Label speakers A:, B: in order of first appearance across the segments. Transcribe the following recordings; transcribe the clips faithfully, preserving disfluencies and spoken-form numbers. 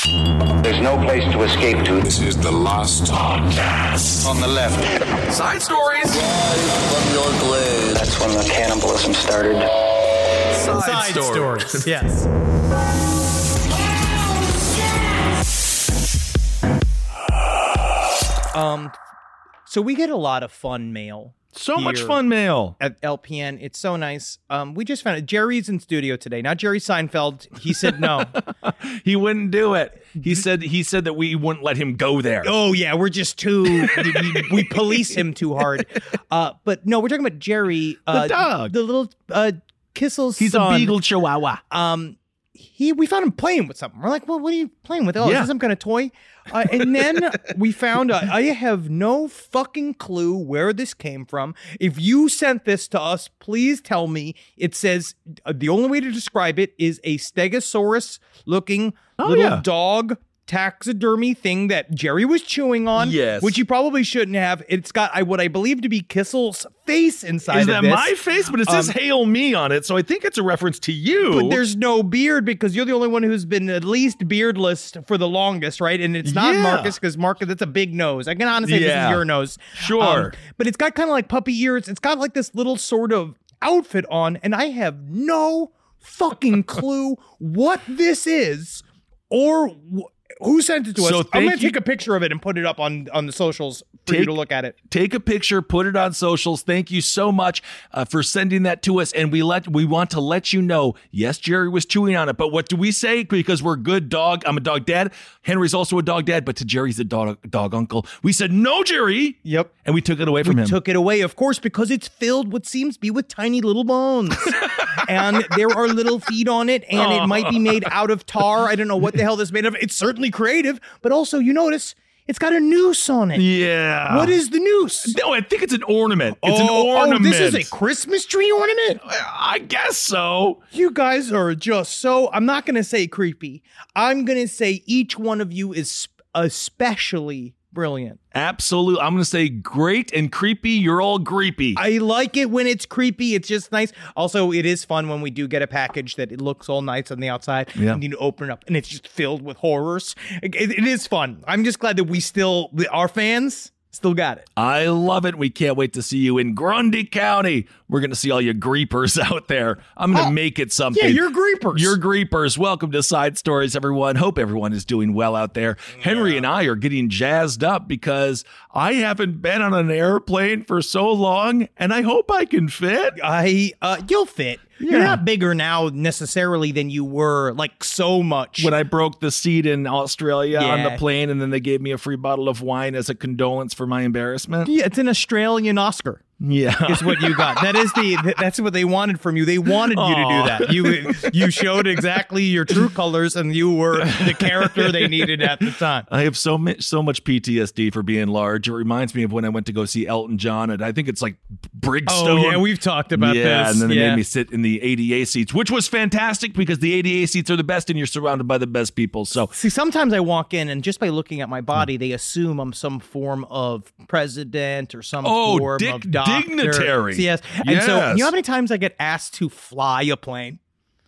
A: There's no place to escape to.
B: This is the Lost Podcast.
A: On the left.
C: Side stories.
A: That's when the cannibalism started.
C: Side,
D: Side
C: stories.
D: stories. Yes. Um, so we get a lot of fun mail.
E: So much
D: here
E: fun mail.
D: At L P N. It's so nice. Um, we just found it. Jerry's in studio today. Not Jerry Seinfeld. He said no.
E: He wouldn't do it. He said he said that we wouldn't let him go there.
D: Oh, yeah. We're just too, we, we police him too hard. Uh, but no, we're talking about Jerry. Uh,
E: The dog.
D: The little uh, Kissel's
E: He's
D: son.
E: a beagle chihuahua.
D: Um, he we found him playing with something. We're like, well, what are you playing with? Oh,
E: Yeah.
D: is this some kind of toy? Uh, and then we found uh, I have no fucking clue where this came from. If you sent this to us, please tell me. It says uh, the only way to describe it is a Stegosaurus looking
E: Oh,
D: little
E: yeah.
D: dog taxidermy thing that Jerry was chewing on.
E: Yes.
D: Which he probably shouldn't have. It's got I what I believe to be Kissel's face inside
E: Is
D: of
E: that
D: this.
E: my face? But it says
D: Um,
E: "Hail Me" on it, so I think it's a reference to you.
D: But there's no beard because you're the only one who's been at least beardless for the longest, right? And it's not
E: Yeah.
D: Marcus because Marcus, that's a big nose. I can honestly say this
E: Yeah.
D: is your nose.
E: Sure.
D: Um, but it's got kind of like puppy ears. It's got like this little sort of outfit on, and I have no fucking clue what this is or wh- who sent it to
E: So
D: us. I'm
E: thank
D: going to
E: you-
D: take a picture of it and put it up on, on the socials for you
E: Take-
D: to look at it.
E: Take a picture, put it on socials. Thank you so much uh, for sending that to us. And we let we want to let you know, yes, Jerry was chewing on it, but what do we say? Because we're good dog. I'm a dog dad. Henry's also a dog dad, but to Jerry's a dog dog uncle. We said, no, Jerry.
D: Yep.
E: And we took it away from
D: We
E: him.
D: took it away, of course, because it's filled what seems to be with tiny little bones. And there are little feet on it, and it might be made out of tar. I don't know what the hell this is made of. It's certainly creative, but also, you notice, it's got a noose on it.
E: yeah.
D: What is the noose?
E: No, I think it's an ornament. It's an
D: Oh,
E: ornament.
D: Oh, this is a Christmas tree ornament?
E: I guess so.
D: You guys are just so, I'm not going to say creepy. I'm going to say each one of you is sp- especially brilliant.
E: Absolutely. I'm going to say great and creepy. You're all creepy.
D: I like it when it's creepy. It's just nice. Also, it is fun when we do get a package that it looks all nice on the outside.
E: Yeah.
D: And you open it up and it's just filled with horrors. It, it is fun. I'm just glad that we still, our fans still got it.
E: I love it. We can't wait to see you in Grundy County. We're going to see all you greepers out there. I'm going to
D: Oh,
E: make it something.
D: Yeah, you're creepers.
E: You're greepers. Welcome to Side Stories, everyone. Hope everyone is doing well out there. Henry and I are getting jazzed up because I haven't been on an airplane for so long, and I hope I can fit.
D: I, uh, you'll fit. You're
E: Yeah.
D: not bigger now necessarily than you were, like so much.
E: When I broke the seat in Australia on
D: Yeah.
E: the plane, and then they gave me a free bottle of wine as a condolence for my embarrassment.
D: Yeah, it's an Australian Oscar.
E: Yeah.
D: Is what you got. That is the. That's what they wanted from you. They wanted you to do that. You you showed exactly your true colors, and you were the character they needed at the time.
E: I have so much so much P T S D for being large. It reminds me of when I went to go see Elton John, and I think it's like Brigstone.
D: Oh yeah, we've talked about
E: yeah,
D: this.
E: and then they
D: yeah.
E: made me sit in the A D A seats, which was fantastic because the A D A seats are the best, and you're surrounded by the best people. So
D: See, sometimes I walk in, and just by looking at my body, they assume I'm some form of president or some
E: Oh,
D: form
E: dic-
D: of doctor.
E: dignitary.
D: Yes. And so,
E: Yes.
D: you know how many times I get asked to fly a plane?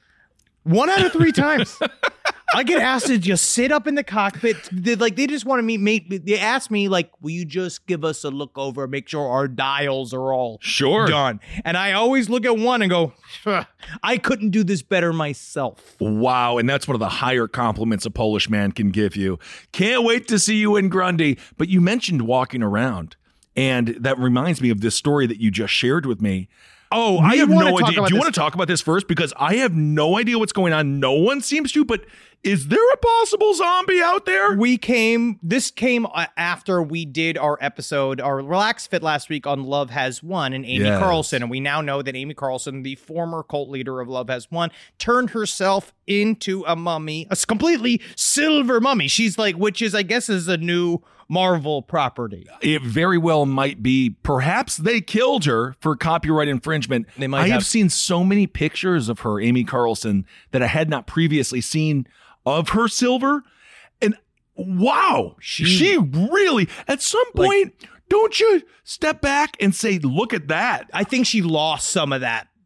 D: One out of three times. I get asked to just sit up in the cockpit. They, like they just want to meet. Make, they ask me, like, "Will you just give us a look over, make sure our dials are all
E: Sure.
D: done?" And I always look at one and go, "Huh, "I couldn't do this better myself."
E: wow, and that's one of the higher compliments a Polish man can give you. Can't wait to see you in Grundy. But you mentioned walking around, and that reminds me of this story that you just shared with me.
D: Oh,
E: I
D: I
E: have
D: want
E: no
D: to talk
E: idea.
D: about
E: Do you
D: this.
E: want to talk about this first? Because I have no idea what's going on. No one seems to, but is there a possible zombie out there?
D: We came, this came uh, after we did our episode, our Relax Fit last week on Love Has Won and Amy
E: Yes.
D: Carlson. And we now know that Amy Carlson, the former cult leader of Love Has Won, turned herself into a mummy, a completely silver mummy. She's like, which is, I guess, is a new Marvel property.
E: It very well might be. Perhaps they killed her for copyright infringement.
D: They might
E: I have
D: have.
E: seen so many pictures of her, Amy Carlson, that I had not previously seen of her silver. And wow, she,
D: She-
E: really, at some
D: Like-
E: point, don't you step back and say, look at that?
D: I think she lost some of that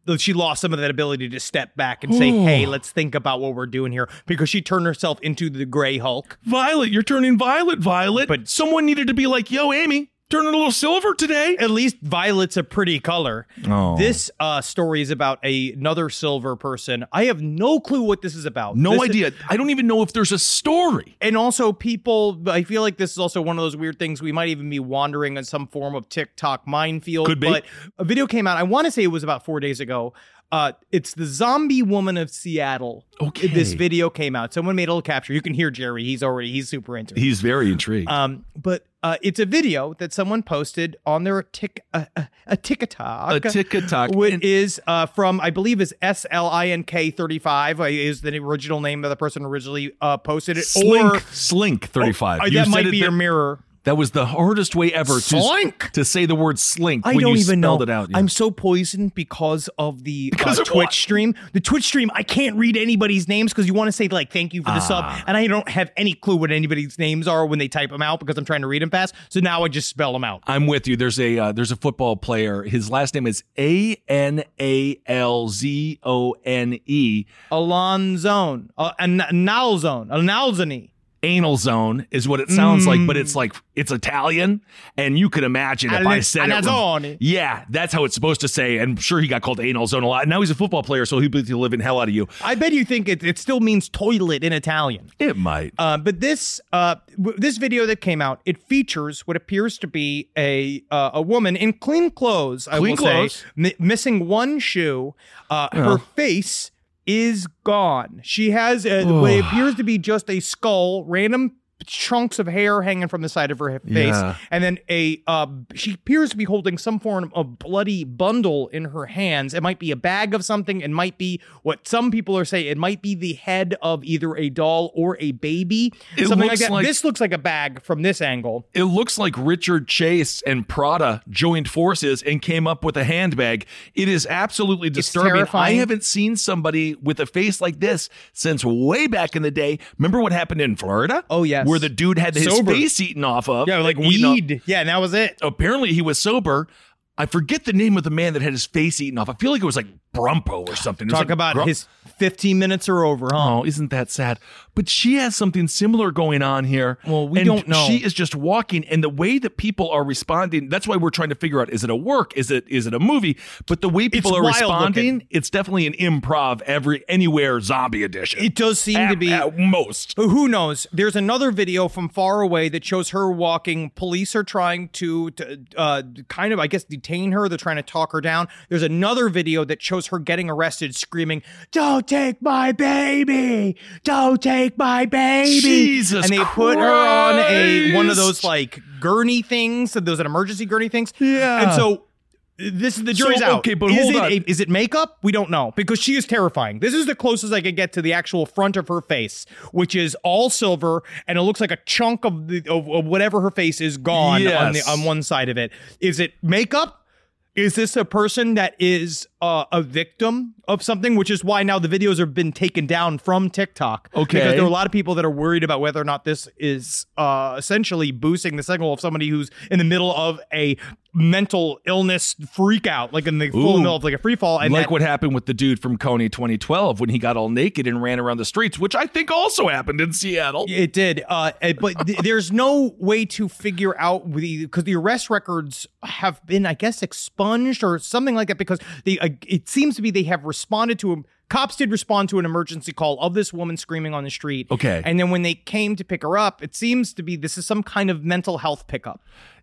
D: she lost some of that ability to step back and say, hey, let's think about what we're doing here, because she turned herself into the Gray Hulk.
E: Violet, you're turning violet, Violet.
D: But-
E: someone needed to be like, yo, Amy, turning a little silver today.
D: At least violet's a pretty color.
E: Oh.
D: This uh, story is about a, another silver person. I have no clue what this is about.
E: No
D: This
E: idea.
D: is-
E: I don't even know if there's a story.
D: and also people, I feel like this is also one of those weird things. We might even be wandering in some form of TikTok minefield.
E: Could be.
D: But a video came out, I want to say it was about four days ago. Uh, it's the Zombie Woman of Seattle.
E: Okay.
D: This video came out. Someone made a little capture. You can hear Jerry. He's already, he's super into it.
E: He's very intrigued.
D: Um, but uh, it's a video that someone posted on their tick uh, uh, a TikTok.
E: A TikTok.
D: Which
E: And-
D: is uh, from, I believe, is S L I N K thirty-five uh, is the original name of the person originally uh, posted it.
E: Slink,
D: Or
E: Slink thirty-five.
D: uh,
E: You
D: that
E: said
D: might
E: it
D: be
E: that-
D: your mirror.
E: That was the hardest way ever to,
D: Slink?
E: to say the word slink
D: I
E: when
D: don't
E: you
D: even know.
E: spelled it out. yeah.
D: I'm so poisoned because of the
E: Because
D: uh,
E: of
D: Twitch
E: what?
D: stream. The Twitch stream, I can't read anybody's names because you want to say, like, thank you for the sub.
E: Ah.
D: And I don't have any clue what anybody's names are when they type them out because I'm trying to read them fast. So now I just spell them out.
E: I'm with you. There's a uh, there's a football player. His last name is A N A L Z O N E.
D: Alonzone. Uh, an- Nalzone. Nalzone.
E: Anal zone is what it sounds like, but
D: Mm.
E: it's like it's Italian, and you could imagine if I said it.
D: Anazzone.
E: Yeah, that's how it's supposed to say. And I'm sure he got called anal zone a lot. Now he's a football player, so he'll be the living hell out of you.
D: I bet you think it, it still means toilet in Italian.
E: It might.
D: Uh, but this uh, w- this video that came out, it features what appears to be a uh, a woman in clean clothes. I
E: Clean
D: will
E: clothes.
D: say, mi- missing one shoe. Uh,
E: Yeah.
D: Her face is gone. She has a, what appears to be just a skull, random chunks of hair hanging from the side of her he- face,
E: Yeah.
D: and then a uh, she appears to be holding some form of bloody bundle in her hands. It might be a bag of something. It might be what some people are saying. It might be the head of either a doll or a baby.
E: It
D: something like
E: looks
D: that.
E: like-
D: This looks like a bag from this angle.
E: It looks like Richard Chase and Prada joined forces and came up with a handbag. It is absolutely disturbing. I
D: terrifying.
E: haven't seen somebody with a face like this since way back in the day. Remember what happened in Florida?
D: Oh, yes.
E: Where the dude had his
D: Sober.
E: face eaten off of.
D: Yeah, like
E: Eaten off-
D: weed. Yeah, and that was it.
E: Apparently he was sober. I forget the name of the man that had his face eaten off. I feel like it was like Brumpo or something. It was
D: Talk
E: like
D: about
E: Grum-
D: his fifteen minutes are over, huh?
E: Oh, isn't that sad? But she has something similar going on here.
D: Well, we
E: and
D: don't know.
E: She is just walking, and the way that people are responding, that's why we're trying to figure out, is it a work? Is it is it a movie? But the way people
D: It's
E: are
D: wild
E: responding,
D: looking.
E: it's definitely an improv every anywhere zombie edition.
D: It does seem
E: at,
D: to be.
E: at most.
D: But who knows? There's another video from far away that shows her walking. Police are trying to, to uh, kind of, I guess, detain her. They're trying to talk her down. There's another video that shows her getting arrested, screaming, "Don't take my baby! Don't take my baby!"
E: Jesus
D: And they put her on a one of
E: Christ.
D: those like gurney things, those emergency gurney things.
E: Yeah.
D: And so. This is the jury's
E: So,
D: out.
E: okay, but
D: is
E: hold
D: it
E: on.
D: A, is it makeup? We don't know because she is terrifying. This is the closest I could get to the actual front of her face, which is all silver, and it looks like a chunk of the of, of whatever her face is gone on the
E: Yes.
D: on one side of it. Is it makeup? Is this a person that is uh, a victim of something? Which is why now the videos have been taken down from TikTok.
E: Okay.
D: Because there are a lot of people that are worried about whether or not this is uh, essentially boosting the signal of somebody who's in the middle of a mental illness freak out, like in the full
E: Ooh.
D: middle of like a free fall. And
E: like
D: that-
E: what happened with the dude from Coney twenty twelve when he got all naked and ran around the streets, which I think also happened in Seattle.
D: It did, uh, eh, but th- there's no way to figure out because the arrest records have been, I guess, expunged or something like that. Because they, uh, it seems to be they have responded to him. Cops did respond to an emergency call of this woman screaming on the street.
E: Okay.
D: and then when they came to pick her up, it seems to be this is some kind of mental health pickup.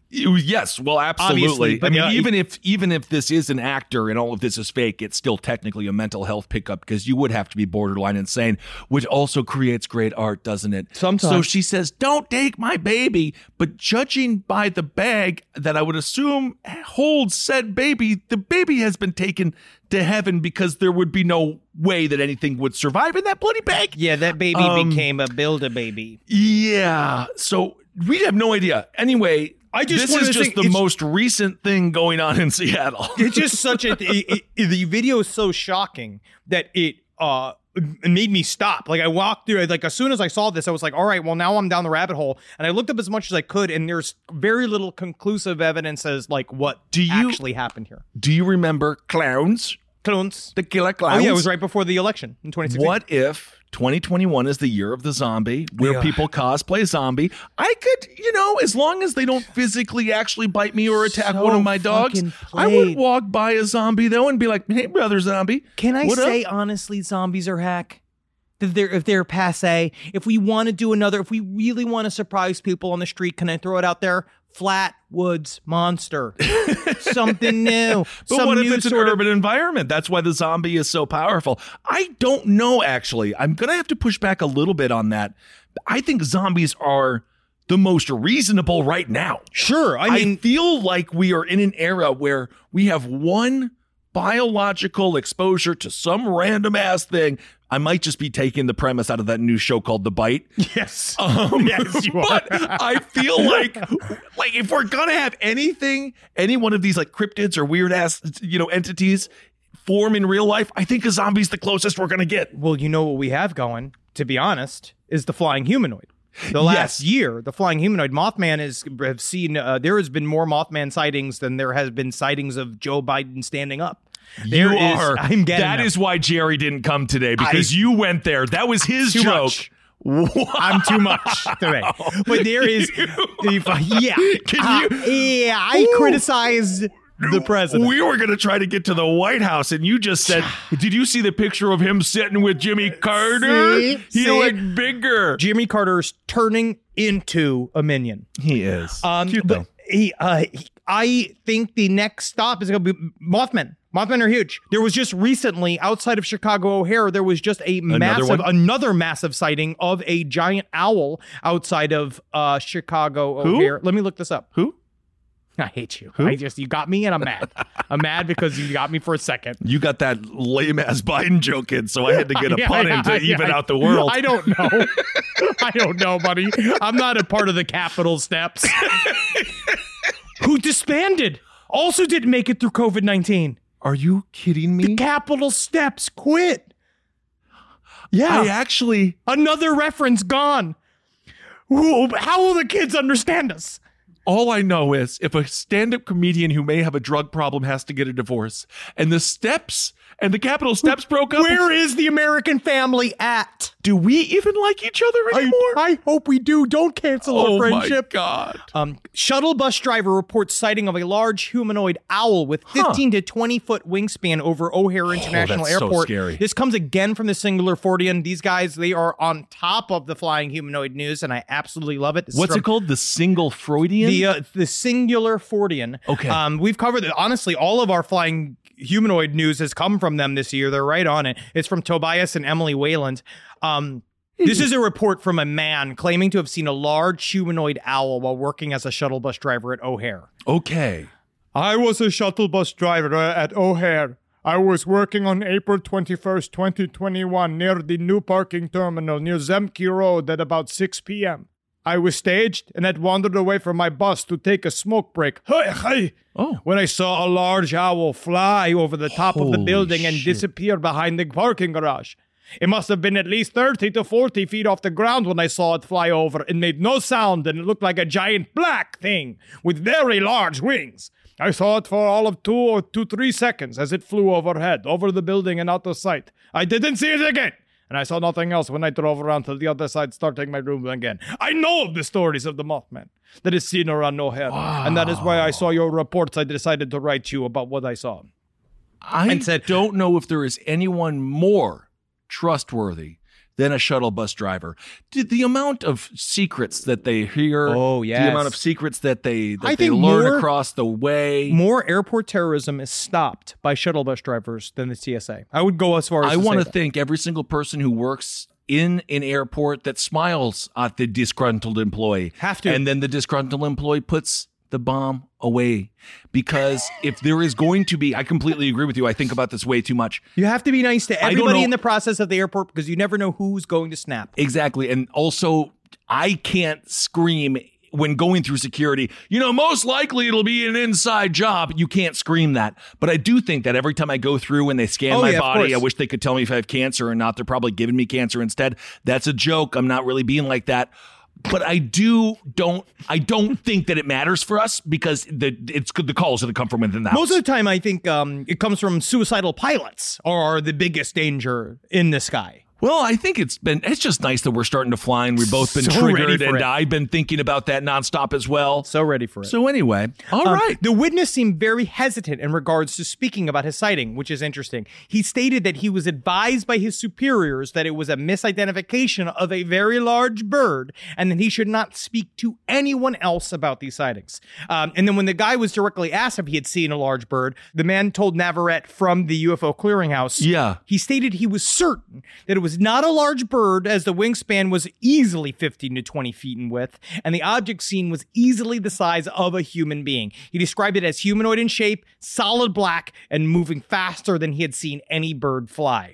E: Yes, well, absolutely.
D: Obviously, but,
E: I mean,
D: uh,
E: even if even if this is an actor and all of this is fake, it's still technically a mental health pickup because you would have to be borderline insane, which also creates great art, doesn't it?
D: Sometimes.
E: So she says, "Don't take my baby," but judging by the bag that I would assume holds said baby, the baby has been taken to heaven because there would be no way that anything would survive in that bloody bag.
D: Yeah, that baby
E: Um,
D: became a Build-A-Baby.
E: Yeah. So we have no idea. Anyway,
D: I just
E: this
D: wanted
E: is
D: to
E: just
D: say
E: the
D: it's-
E: most recent thing going on in Seattle.
D: It's just such a it, it, the video is so shocking that it uh it made me stop. Like I walked through it, like as soon as I saw this, I was like, all right, well now I'm down the rabbit hole. And I looked up as much as I could, and there's very little conclusive evidence as like what
E: Do you-
D: actually happened here.
E: Do you remember Clowns?
D: Clones.
E: The killer
D: Oh,
E: clowns.
D: yeah, it was right before the election in twenty sixteen.
E: What if twenty twenty-one is the year of the zombie, where
D: Yeah.
E: people cosplay zombie? I could, you know, as long as they don't physically actually bite me or attack
D: So
E: one of my dogs,
D: fucking
E: I would
D: played.
E: walk by a zombie though and be like, "Hey, brother zombie,
D: Can I
E: what up?"
D: say honestly, zombies are hack? If they're if they're passe, if we want to do another, if we really want to surprise people on the street, can I throw it out there? Flat Woods Monster, something new.
E: But
D: some
E: what if
D: new
E: it's an
D: sort of-
E: urban environment? That's why the zombie is so powerful. I don't know, actually. I'm going to have to push back a little bit on that. I think zombies are the most reasonable right now.
D: Sure, I
E: I,
D: mean,
E: feel like we are in an era where we have one biological exposure to some random ass thing. I might just be taking the premise out of that new show called The Bite.
D: yes,
E: Um,
D: yes, you are.
E: but I feel like, like if we're gonna have anything, any one of these like cryptids or weird ass, you know, entities form in real life, I think a zombie's the closest we're gonna get.
D: Well, you know what we have going, to be honest, is the flying humanoid. The last
E: Yes.
D: year, the flying humanoid Mothman is have seen. Uh, there has been more Mothman sightings than there has been sightings of Joe Biden standing up. There
E: you
D: is-
E: are.
D: I'm getting
E: That
D: them.
E: is why Jerry didn't come today, because
D: I-
E: you went there. That was his
D: Too
E: joke.
D: much. I'm too much today. But there is, yeah,
E: Can
D: Uh,
E: you-
D: yeah. I
E: Ooh.
D: criticize the president.
E: We were going to try to get to the White House, and you just said, "Did you see the picture of him sitting with Jimmy Carter?
D: See?
E: he
D: See?
E: looked bigger."
D: Jimmy Carter's turning into a minion.
E: He is
D: Um,
E: cute
D: but
E: though.
D: he, uh, he- I think the next stop is going to be Mothman. Mothman are huge. There was just recently outside of Chicago O'Hare, there was just a massive,
E: one?
D: another massive sighting of a giant owl outside of uh, Chicago
E: Who?
D: O'Hare. Let me look this up.
E: Who?
D: I hate you. I just you got me and I'm mad. I'm mad because you got me for a second.
E: You got that lame ass Biden joke in, so I had to get a
D: Yeah,
E: pun
D: I-
E: in to
D: I-
E: even
D: I-
E: out the world.
D: I don't know. I don't know, buddy. I'm not a part of the Capitol steps. Who disbanded? Also didn't make it through COVID nineteen.
E: Are you kidding me?
D: The Capitol steps quit. Yeah.
E: I actually,
D: Another reference gone. Who- How will the kids understand us?
E: all I know is if a stand-up comedian who may have a drug problem has to get a divorce, and the steps and the Capitol steps broke up,
D: Where is the American family at?
E: do we even like each other
D: I,
E: anymore?
D: I hope we do. Don't cancel
E: oh
D: our friendship.
E: my God.
D: Um, shuttle bus driver reports sighting of a large humanoid owl with fifteen to twenty foot wingspan over O'Hare International
E: Oh, that's so
D: Airport.
E: scary.
D: This comes again from the Singular Fortean. These guys, they are on top of the flying humanoid news, and I absolutely love it. This is
E: What's
D: from
E: it called? The single Freudian?
D: The uh, the Singular Fortean.
E: Okay.
D: Um, we've covered it. Honestly, all of our flying humanoid news has come from them this year. They're right on it. It's from Tobias and Emily Wayland. Um, this is a report from a man claiming to have seen a large humanoid owl while working as a shuttle bus driver at O'Hare.
E: okay.
D: I was a shuttle bus driver at O'Hare. I was working on April twenty-first, twenty twenty-one, near the new parking terminal near Zemke Road at about six p.m. I was staged and had wandered away from my bus to take a smoke break. Hey, hey.
E: Oh.
D: When I saw a large owl fly over the top of the
E: Holy
D: building and
E: shit.
D: disappear behind the parking garage. It must have been at least thirty to forty feet off the ground when I saw it fly over. It made no sound and it looked like a giant black thing with very large wings. I saw it for all of two or two, three seconds as it flew overhead, over the building and out of sight. I didn't see it again. And I saw nothing else when I drove around to the other side, starting my room again. I know of the stories of the Mothman that is seen around O'Hare. Wow. And that is why I saw your reports. I decided to write you about what I saw.
E: I
D: And said-
E: don't know if there is anyone more trustworthy than a shuttle bus driver. Did the amount of secrets that they hear,
D: Oh,
E: the
D: yes.
E: amount of secrets that they that
D: I
E: they
D: think
E: learn
D: more-
E: across the way.
D: More airport terrorism is stopped by shuttle bus drivers than the T S A. I would go as far as
E: I
D: to
E: want to
D: say that.
E: thank every single person who works in an airport that smiles at the disgruntled employee.
D: Have to.
E: And then the disgruntled employee puts the bomb away. Because if there is going to be, I completely agree with you. I think about this way too much.
D: You have to be nice to
E: don't
D: everybody
E: know-
D: in the process of the airport because you never know who's going to snap.
E: Exactly. And also, I can't scream when going through security, you know, most likely it'll be an inside job. You can't scream that. But I do think that every time I go through and they scan
D: Oh,
E: my
D: yeah, of
E: body,
D: course.
E: I wish they could tell me if I have cancer or not. They're probably giving me cancer instead. That's a joke. I'm not really being like that. But I do don't I don't think that it matters for us because the it's the calls that come from within the house.
D: Most of the time, I think um, it comes from suicidal pilots are the biggest danger in the sky.
E: Well, I think it's been, it's just nice that we're starting to fly and we've both been
D: So ready
E: triggered
D: for
E: and
D: it.
E: I've been thinking about that nonstop as well.
D: So ready for it.
E: So anyway, all
D: Um,
E: right.
D: The witness seemed very hesitant in regards to speaking about his sighting, which is interesting. He stated that he was advised by his superiors that it was a misidentification of a very large bird and that he should not speak to anyone else about these sightings. Um, and then when the guy was directly asked if he had seen a large bird, the man told Navarrete from the U F O clearinghouse,
E: Yeah.
D: he stated he was certain that it was not a large bird as the wingspan was easily fifteen to twenty feet in width, and the object seen was easily the size of a human being. He described it as humanoid in shape, solid black, and moving faster than he had seen any bird fly.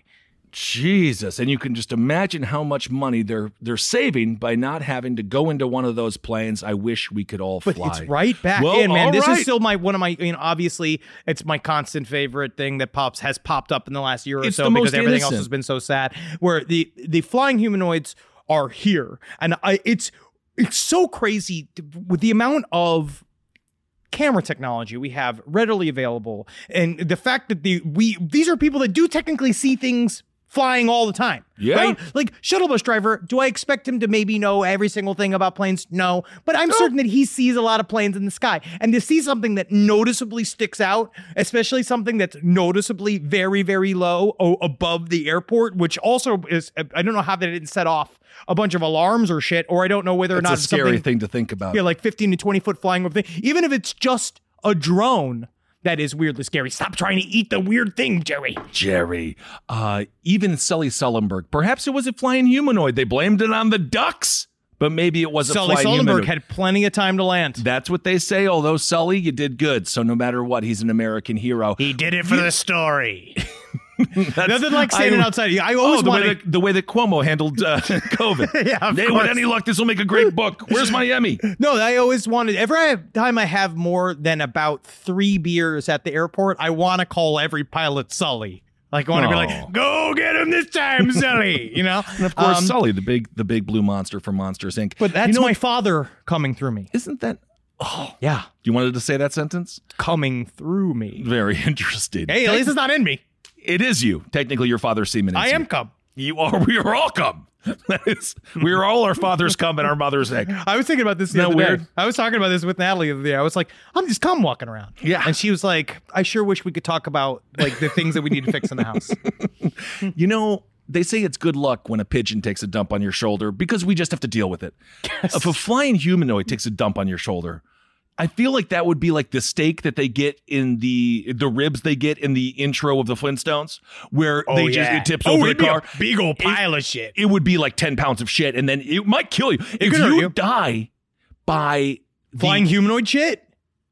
E: Jesus. And you can just imagine how much money they're they're saving by not having to go into one of those planes. I wish we could all
D: But
E: fly.
D: it's right back
E: Well,
D: in, man.
E: all
D: This
E: right.
D: is still my one of my, you know, obviously it's my constant favorite thing that pops has popped up in the last year or
E: It's
D: so
E: the
D: because
E: most
D: everything else
E: innocent.
D: has been so sad. Where the the flying humanoids are here, and I, it's it's so crazy to- with the amount of camera technology we have readily available, and the fact that the we these are people that do technically see things flying all the time.
E: Yeah.
D: Right? Like shuttle bus driver, do I expect him to maybe know every single thing about planes? No. But I'm certain that he sees a lot of planes in the sky. And to see something that noticeably sticks out, especially something that's noticeably very, very low o- above the airport, which also is, I don't know how they didn't set off a bunch of alarms or shit, or I don't know whether or
E: It's
D: not
E: a
D: it's
E: scary
D: something,
E: thing to think about.
D: yeah, like fifteen to twenty foot flying over thing. Even if it's just a drone, that is weirdly scary. Stop trying to eat the weird thing, Jerry.
E: Jerry. Uh, even Sully Sullenberg. Perhaps it was a flying humanoid. They blamed it on the ducks, but maybe it was a
D: Sully
E: flying
D: Sullenberg
E: humanoid.
D: had plenty of time to land.
E: That's what they say. Although Sully, you did good. So no matter what, he's an American hero.
D: He did it for the story.
E: That's-
D: Nothing like standing
E: I-
D: outside. I always
E: Oh, the way,
D: wanted.
E: that, the way that Cuomo handled uh, COVID.
D: Yeah, of
E: Hey,
D: course.
E: with any luck, this will make a great book. Where's my Emmy?
D: No, I always wanted. Every time I have more than about three beers at the airport, I want to call every pilot Sully. Like I want to be
E: Oh.
D: like, "Go get him this time, Sully." You know.
E: And of course,
D: Um,
E: Sully, the big, the big blue monster from Monsters Incorporated.
D: But that's
E: you know,
D: my father coming through me.
E: Isn't that?
D: Yeah,
E: You wanted to say that sentence?
D: coming through me.
E: Very interesting.
D: Hey, at least it's not in me.
E: It is you. Technically, your father's semen is
D: I
E: you.
D: am cum.
E: You are. We are all cum. That is, we are all our father's cum and our mother's egg.
D: I was thinking about this the
E: Isn't
D: other
E: that
D: day.
E: weird?
D: I was talking about this with Natalie the other day. I was like, I'm just cum walking around.
E: Yeah.
D: And she was like, I sure wish we could talk about like the things that we need to fix in the house.
E: You know, they say it's good luck when a pigeon takes a dump on your shoulder because we just have to deal with it. If a flying humanoid takes a dump on your shoulder, I feel like that would be like the steak that they get in the the ribs they get in the intro of the Flintstones, where they just it tips over the car.
D: big old pile of shit.
E: It would be like ten pounds of shit, and then it might kill you if
D: could hurt
E: you
D: you.
E: die by the-
D: Flying humanoid shit?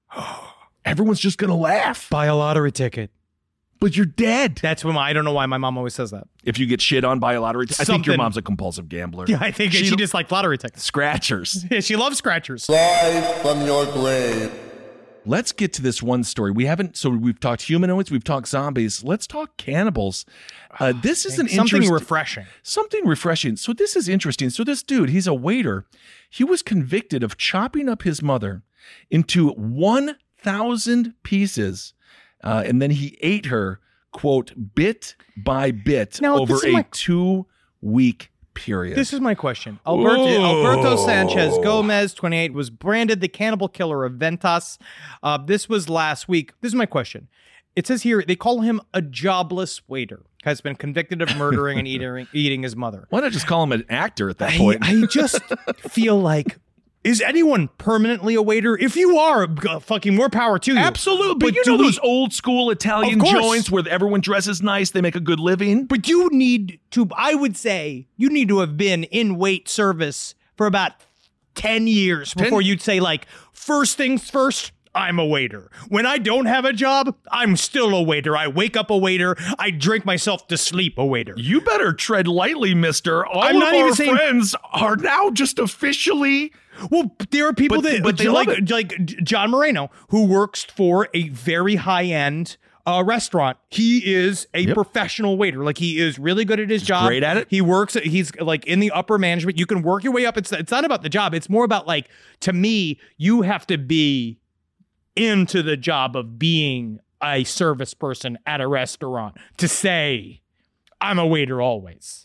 E: Everyone's just gonna laugh,
D: Buy a lottery ticket.
E: but you're dead.
D: That's when my, I don't know why my mom always says that.
E: If you get shit on by a lottery, t- I think your
D: Something.
E: mom's a compulsive gambler.
D: Yeah, I think she,
E: She-
D: just liked lottery tickets.
E: Scratchers.
D: Yeah, she loves scratchers.
F: Live from your grave.
E: Let's get to this one story. We haven't, so we've talked humanoids, we've talked zombies. Let's talk cannibals. Uh, this is an
D: Something
E: interest-
D: refreshing.
E: Something refreshing. So this is interesting. So this dude, he's a waiter. He was convicted of chopping up his mother into one thousand pieces, uh, and then he ate her, quote, bit by bit
D: Now,
E: over
D: this is
E: a
D: my-
E: two-week period.
D: This is my question. Alberto,
E: Whoa.
D: Alberto Sanchez Gomez, twenty-eight, was branded the cannibal killer of Ventas. Uh, this was last week. This is my question. It says here they call him a jobless waiter. Has been convicted of murdering and eating, eating his mother.
E: Why not just call him an actor at that
D: I,
E: point?
D: I just feel like, is anyone permanently a waiter? If you are, g- fucking more power to you.
E: Absolutely. But,
D: But
E: you
D: do
E: know
D: we-
E: those old school Italian
D: Of course.
E: joints where everyone dresses nice, they make a good living?
D: But you need to, I would say, you need to have been in wait service for about ten years before you'd say, like, first things first, I'm a waiter. When I don't have a job, I'm still a waiter. I wake up a waiter. I drink myself to sleep a waiter.
E: You better tread lightly, mister. All
D: I'm
E: of
D: not
E: our
D: even saying-
E: friends are now just officially...
D: Well, there are people
E: But-
D: that,
E: but they
D: like,
E: love it.
D: like John Moreno, who works for a very high end a restaurant. He is a
E: Yep.
D: professional waiter. Like, he is really good at his job.
E: great at it.
D: He works, he's like in the upper management. You can work your way up. It's, it's not about the job. It's more about, like, to me, you have to be into the job of being a service person at a restaurant to say, I'm a waiter always.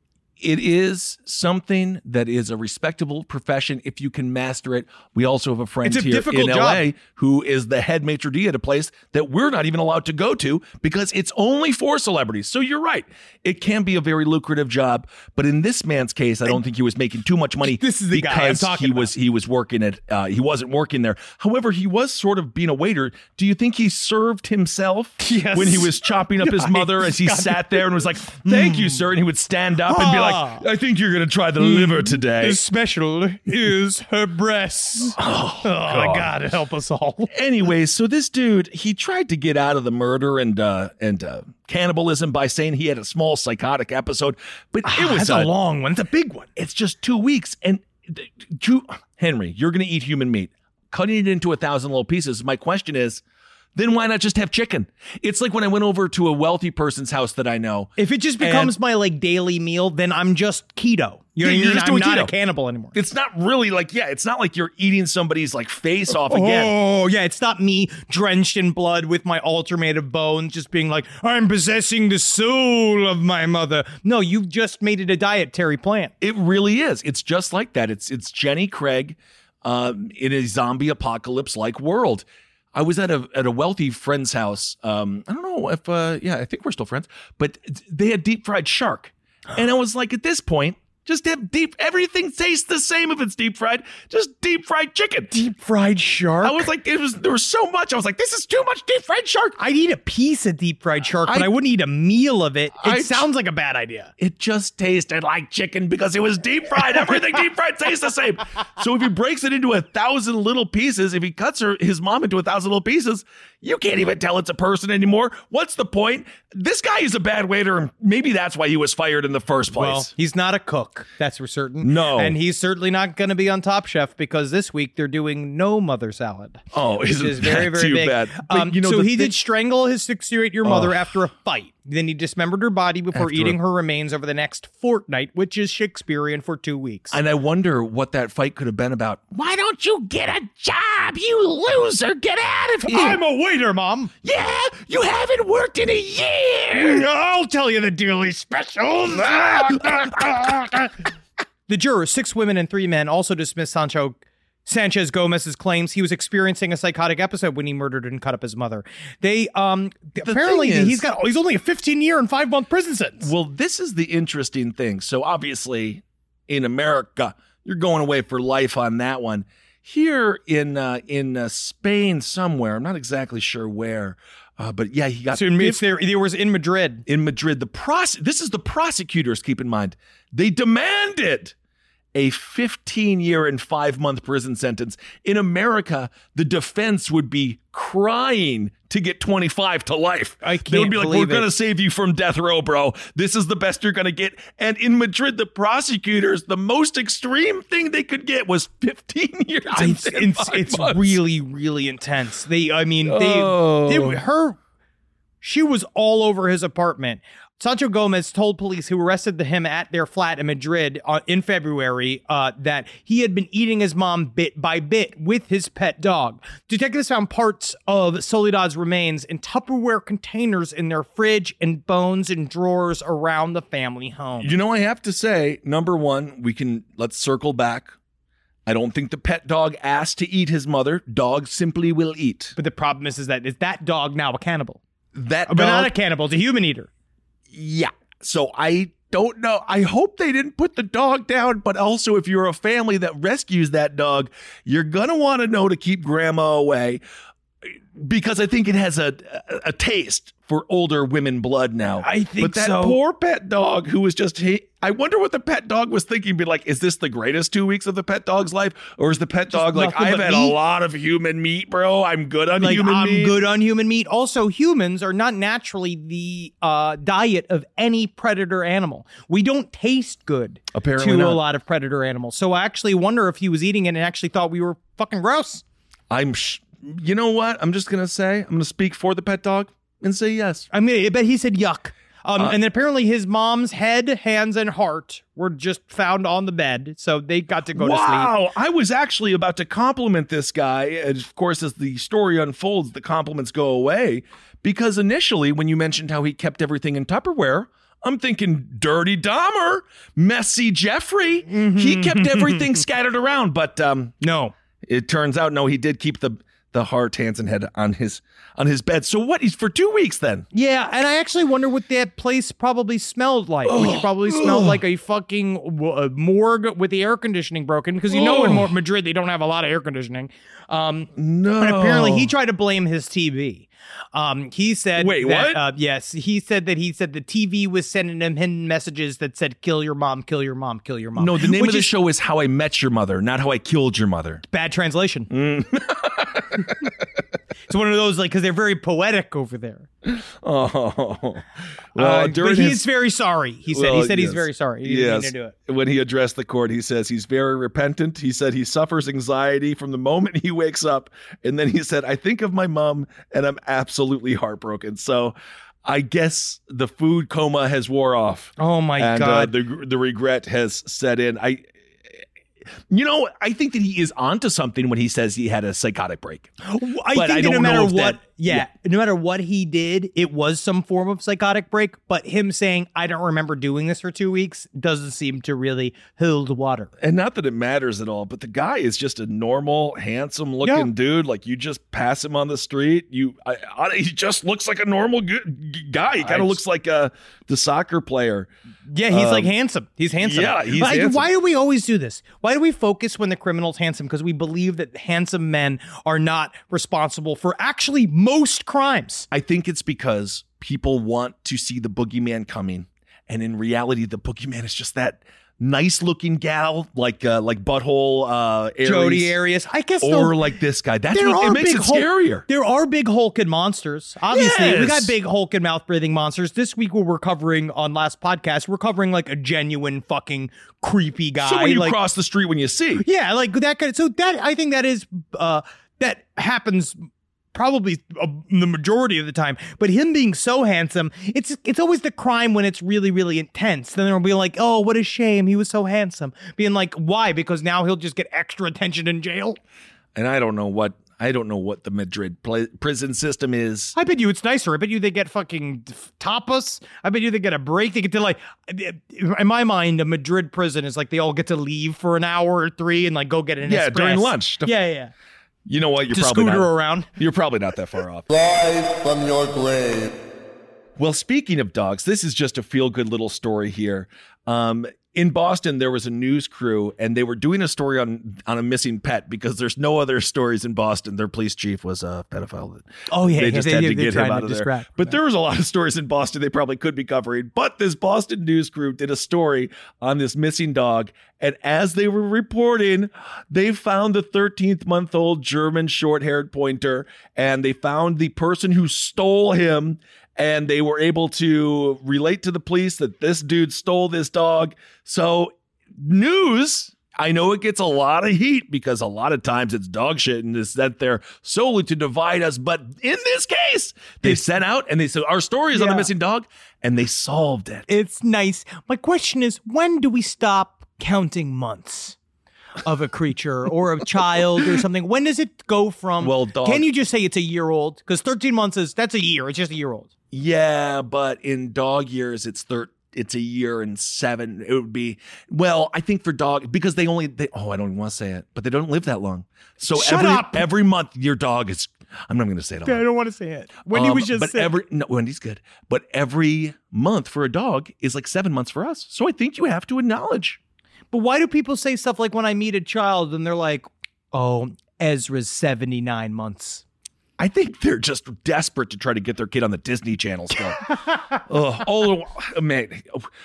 E: It is something that is a respectable profession if you can master it. We also have a friend
D: It's a
E: here
D: difficult
E: in L A
D: job.
E: who is the head maitre d' at a place that we're not even allowed to go to because it's only for celebrities. So you're right. It can be a very lucrative job. But in this man's case, I don't think he was making too much money
D: This is the guy I'm
E: because
D: talking
E: he
D: about.
E: was he was working at uh, he wasn't working there. However, he was sort of being a waiter. Do you think he served himself
D: Yes.
E: when he was chopping up his
D: I-
E: mother as he
D: God.
E: sat there and was like, thank you, sir? And he would stand up and be like,
D: Ah.
E: I think you're going to try the liver today.
D: The special is her breasts. Oh, God. help us all.
E: Anyways, so this dude, he tried to get out of the murder and uh, and uh, cannibalism by saying he had a small psychotic episode, but it was
D: That's a long one. It's a big one.
E: It's just two weeks, and th- Drew, Henry, you're going to eat human meat, cutting it into a thousand little pieces. My question is, then why not just have chicken? It's like when I went over to a wealthy person's house that I know.
D: If it just becomes my like daily meal, then I'm just keto. You know
E: Yeah,
D: what I
E: you're
D: mean?
E: just
D: I'm
E: doing
D: not a
E: keto.
D: cannibal anymore.
E: It's not really like, yeah, it's not like you're eating somebody's like face off again.
D: Oh, yeah. It's not me drenched in blood with my altar made of bones, just being like, I'm possessing the soul of my mother. No, you've just made it a dietary plant.
E: It really is. It's just like that. It's it's Jenny Craig um, in a zombie apocalypse like world. I was at a at a wealthy friend's house. Um, I don't know if uh, yeah, I think we're still friends, but they had deep fried shark, and I was like, at this point, just have deep. Everything tastes the same if it's deep fried. Just deep fried chicken.
D: Deep fried shark?
E: I was like, it was there was so much. I was like, this is too much deep fried shark.
D: I'd eat a piece of deep fried shark, but
E: I-
D: I, wouldn't eat a meal of it. It
E: I-
D: sounds like a bad idea.
E: It just tasted like chicken because it was deep fried. Everything deep fried tastes the same. So if he breaks it into a thousand little pieces, if he cuts her his mom into a thousand little pieces, you can't even tell it's a person anymore. What's the point? This guy is a bad waiter, and maybe that's why he was fired in the first place.
D: Well, he's not a cook, that's for certain.
E: No.
D: And he's certainly not going to be on Top Chef because this week they're doing no mother salad.
E: Oh,
D: which
E: isn't
D: is very,
E: that
D: very
E: too
D: big.
E: bad? But,
D: Um,
E: you know,
D: so
E: the
D: he
E: thi-
D: did strangle his sixty-eight-year mother
E: Oh.
D: after a fight. Then he dismembered her body before
E: After
D: eating
E: a-
D: her remains over the next fortnight, which is Shakespearean for two weeks.
E: And I wonder what that fight could have been about. Why don't you get a job, you loser? Get out of here.
D: I'm a waiter, Mom.
E: yeah, you haven't worked in a year.
D: I'll tell you the daily specials. The jurors, six women and three men, also dismissed Sancho Sanchez Gomez's claims he was experiencing a psychotic episode when he murdered and cut up his mother. They um apparently
E: thing is-
D: he's got he's only a fifteen year and five month prison sentence.
E: Well, this is the interesting thing. So obviously, in America, you're going away for life on that one. Here in uh, in uh, Spain somewhere, I'm not exactly sure where, uh, but yeah, he got
D: So it's there. There was in Madrid.
E: in Madrid. The pros. This is the prosecutors. Keep in mind, they demanded a fifteen year and five month prison sentence. In America, the defense would be crying to get twenty-five to life.
D: I
E: They would
D: can't
E: be like, we're
D: believe it.
E: going to save you from death row, bro. This is the best you're going to get. And in Madrid, the prosecutors, the most extreme thing they could get was fifteen years. and
D: It's it's,
E: five
D: it's
E: months.
D: really really intense. They I mean they,
E: Oh.
D: they her she was all over his apartment. Sancho Gomez told police who arrested him at their flat in Madrid uh, in February uh, that he had been eating his mom bit by bit with his pet dog. Detectives found parts of Soledad's remains in Tupperware containers in their fridge and bones in drawers around the family home.
E: You know, I have to say, number one, we can let's circle back. I don't think the pet dog asked to eat his mother. Dog simply will eat.
D: But the problem is, is that is that dog now a cannibal?
E: That
D: But not a
E: dog,
D: cannibal, it's a human eater.
E: yeah. So I don't know. I hope they didn't put the dog down, but also if you're a family that rescues that dog, you're going to want to know to keep grandma away because I think it has a, a, a taste for older women blood now.
D: I think
E: But that
D: so.
E: poor pet dog who was just, he, I wonder what the pet dog was thinking. Be like, is this the greatest two weeks of the pet dog's life? Or is the pet dog like,
D: nothing
E: I've
D: but
E: had
D: meat?
E: a lot of human meat, bro. I'm good on
D: Like,
E: human
D: I'm
E: meat.
D: good on human meat. Also, humans are not naturally the uh, diet of any predator animal. We don't taste good
E: Apparently
D: to
E: not.
D: a lot of predator animals. So I actually wonder if he was eating it and actually thought we were fucking gross.
E: I'm, sh- you know what? I'm just going to say, I'm going to speak for the pet dog. and say yes.
D: I mean, I bet he said yuck. Um,
E: Uh,
D: and then apparently his mom's head, hands, and heart were just found on the bed, so they got to go to sleep.
E: Wow, I was actually about to compliment this guy. And of course, as the story unfolds, the compliments go away. Because initially, when you mentioned how he kept everything in Tupperware, I'm thinking Dirty Dahmer, Messy Jeffrey. He kept everything scattered around. But um,
D: No.
E: it turns out, no, he did keep the the heart, hands, and head on his on his bed. So what? He's for two weeks then.
D: Yeah, and I actually wonder what that place probably smelled like, which probably smelled like a fucking uh, morgue with the air conditioning broken, because you know in Mo- Madrid they don't have a lot of air conditioning. Um,
E: No.
D: And apparently he tried to blame his T V. Um, he said,
E: Wait,
D: that,
E: what?
D: Uh, yes, he said that he said the T V was sending him hidden messages that said, kill your mom, kill your mom, kill your mom.
E: No, the name
D: Which
E: of the
D: is
E: show is How I Met Your Mother, not How I Killed Your Mother.
D: bad translation.
E: Mm.
D: It's one of those, like, because they're very poetic over there.
E: Oh, well,
D: Uh,
E: during
D: but he's
E: his,
D: very sorry. He said.
E: well,
D: he said he's
E: yes.
D: very sorry. He didn't
E: yes.
D: mean to do it.
E: When he addressed the court, he says he's very repentant. He said he suffers anxiety from the moment he wakes up, and then he said, "I think of my mom, and I'm absolutely heartbroken." So, I guess the food coma has wore off.
D: Oh my
E: and,
D: God.
E: Uh, the the regret has set in. I. You know, I think that he is onto something when he says he had a psychotic break.
D: I
E: But
D: think
E: I
D: that
E: don't
D: no matter
E: know if
D: what,
E: that-
D: yeah,
E: yeah.
D: no matter what he did, it was some form of psychotic break. But him saying, I don't remember doing this for two weeks doesn't seem to really hold water.
E: And not that it matters at all, but the guy is just a normal, handsome looking
D: Yeah.
E: dude. Like you just pass him on the street. You, I, I, he just looks like a normal g- g- guy. He kind
D: I-
E: of looks like uh, the soccer player.
D: Yeah, he's
E: Um,
D: like handsome. He's handsome.
E: yeah, he's
D: But I-
E: handsome.
D: Why do we always do this? Why do we focus when the criminal's handsome? Because we believe that handsome men are not responsible for actually most crimes.
E: I think it's because people want to see the boogeyman coming, and in reality, the boogeyman is just that nice looking gal, like uh, like butthole uh, Aries,
D: Jody Arias. I guess
E: or
D: though,
E: like this guy. That's
D: there
E: what
D: are
E: it makes
D: big
E: it
D: Hulk-
E: scarier.
D: There are big hulking monsters. Obviously, we got
E: Yes.
D: big hulk and mouth breathing monsters. This week, what we're covering on last podcast, we're covering like a genuine fucking creepy guy.
E: So when you
D: like,
E: cross the street, when you see,
D: yeah, like that kind of, so that I think that is uh that happens probably uh, the majority of the time. But him being so handsome, it's it's always the crime when it's really really intense. Then they'll be like, oh, what a shame, he was so handsome. Being like, why? Because now he'll just get extra attention in jail.
E: and I don't know what I don't know what the Madrid pl- prison system is.
D: I bet you it's nicer. I bet you they get fucking tapas. I bet you they get a break. They get to like, in my mind, a Madrid prison is like they all get to leave for an hour or three and like go get an
E: Yeah,
D: espresso.
E: during lunch.
D: Yeah, yeah, yeah.
E: You know what? You're
D: To
E: probably
D: scooter
E: not,
D: around.
E: You're probably not that far off.
F: Rise from your grave.
E: Well, speaking of dogs, this is just a feel-good little story here. Um, in Boston, there was a news crew, and they were doing a story on on a missing pet because there's no other stories in Boston. Their police chief was a pedophile.
D: Oh, yeah,
E: they
D: yeah,
E: just
D: they-
E: had
D: they-
E: to
D: they're
E: get him
D: trying
E: out
D: to
E: of there.
D: distract
E: But
D: from
E: there was a lot of stories in Boston they probably could be covering. But this Boston news crew did a story on this missing dog, and as they were reporting, they found the thirteenth-month-old German short-haired pointer, and they found the person who stole him. And they were able to relate to the police that this dude stole this dog. So news, I know it gets a lot of heat because a lot of times it's dog shit and it's that they're solely to divide us. But in this case, they set out and they said, our story is on the
D: Yeah.
E: missing dog, and they solved it.
D: It's nice. My question is, when do we stop counting months of a creature or a child or something? When does it go from,
E: Well, dog-
D: can you just say it's a year old? Because thirteen months is, that's a year. It's just a year old.
E: Yeah, but in dog years, it's thir- it's a year and seven. It would be, well, I think for dog, because they only, they, oh, I don't even want to say it, but they don't live that long. So
D: Shut
E: every,
D: up.
E: every month, your dog is, I'm not going to say it.
D: I don't want to say it. Wendy
E: Um,
D: was just
E: but
D: sick.
E: every no, Wendy's good. But every month for a dog is like seven months for us. So I think you have to acknowledge.
D: But why do people say stuff like when I meet a child and they're like, oh, Ezra's seventy-nine months?
E: I think they're just desperate to try to get their kid on the Disney Channel still. Ugh. Oh, man.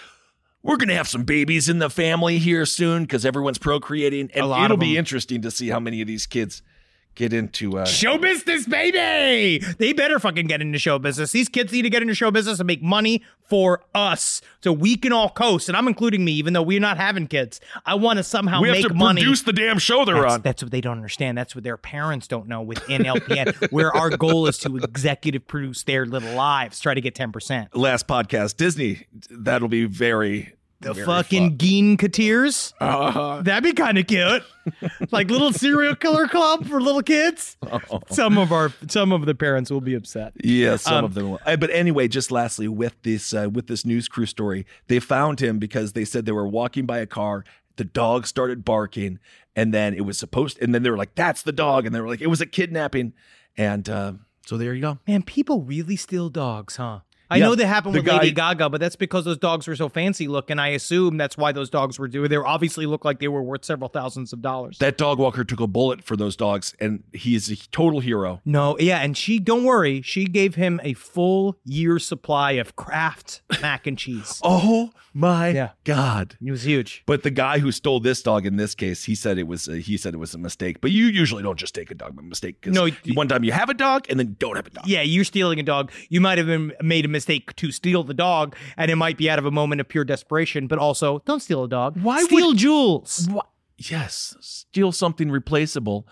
E: We're going to have some babies in the family here soon because everyone's procreating. And
D: A lot
E: it'll
D: of
E: be
D: them.
E: interesting to see how many of these kids get into uh,
D: show business, baby. They better fucking get into show business. These kids need to get into show business and make money for us so we can all coast. And I'm including me, even though we're not having kids. I want to somehow
E: we have
D: make
E: to
D: money.
E: produce the damn show they're
D: That's,
E: on.
D: that's what they don't understand. That's what their parents don't know within L P N, where our goal is to executive produce their little lives, try to get ten percent.
E: Last podcast, Disney. That'll be very.
D: The
E: very
D: fucking
E: fun.
D: Geen Kateers.
E: Uh-huh.
D: That'd be kind of cute. Like little serial killer club for little kids.
E: Oh.
D: Some of our some of the parents will be upset.
E: Yeah, some
D: Um,
E: of them will. Uh, But anyway, just lastly, with this uh, with this news crew story, they found him because they said they were walking by a car. The dog started barking, and then it was supposed, and then they were like, "That's the dog," and they were like, "It was a kidnapping," and uh, so there you go.
D: Man, people really steal dogs, huh? I
E: Yeah,
D: know that happened
E: the
D: with Lady
E: guy-
D: Gaga, but that's because those dogs were so fancy looking. I assume that's why those dogs were doing. They were obviously looked like they were worth several thousands of dollars.
E: That dog walker took a bullet for those dogs, and he's a total hero.
D: No, yeah, and she, don't worry, she gave him a full year's supply of Kraft mac and cheese.
E: Oh my
D: Yeah.
E: God!
D: It was huge.
E: But the guy who stole this dog in this case, he said it was a, he said it was a mistake. But you usually don't just take a dog by mistake. 'Cause
D: No,
E: you- one time you have a dog and then don't have a dog.
D: Yeah, you're stealing a dog. You might have been made a mistake to steal the dog, and it might be out of a moment of pure desperation, but also don't steal a dog.
E: Why
D: steal
E: would-
D: jewels?
E: Wha- Yes, steal something replaceable.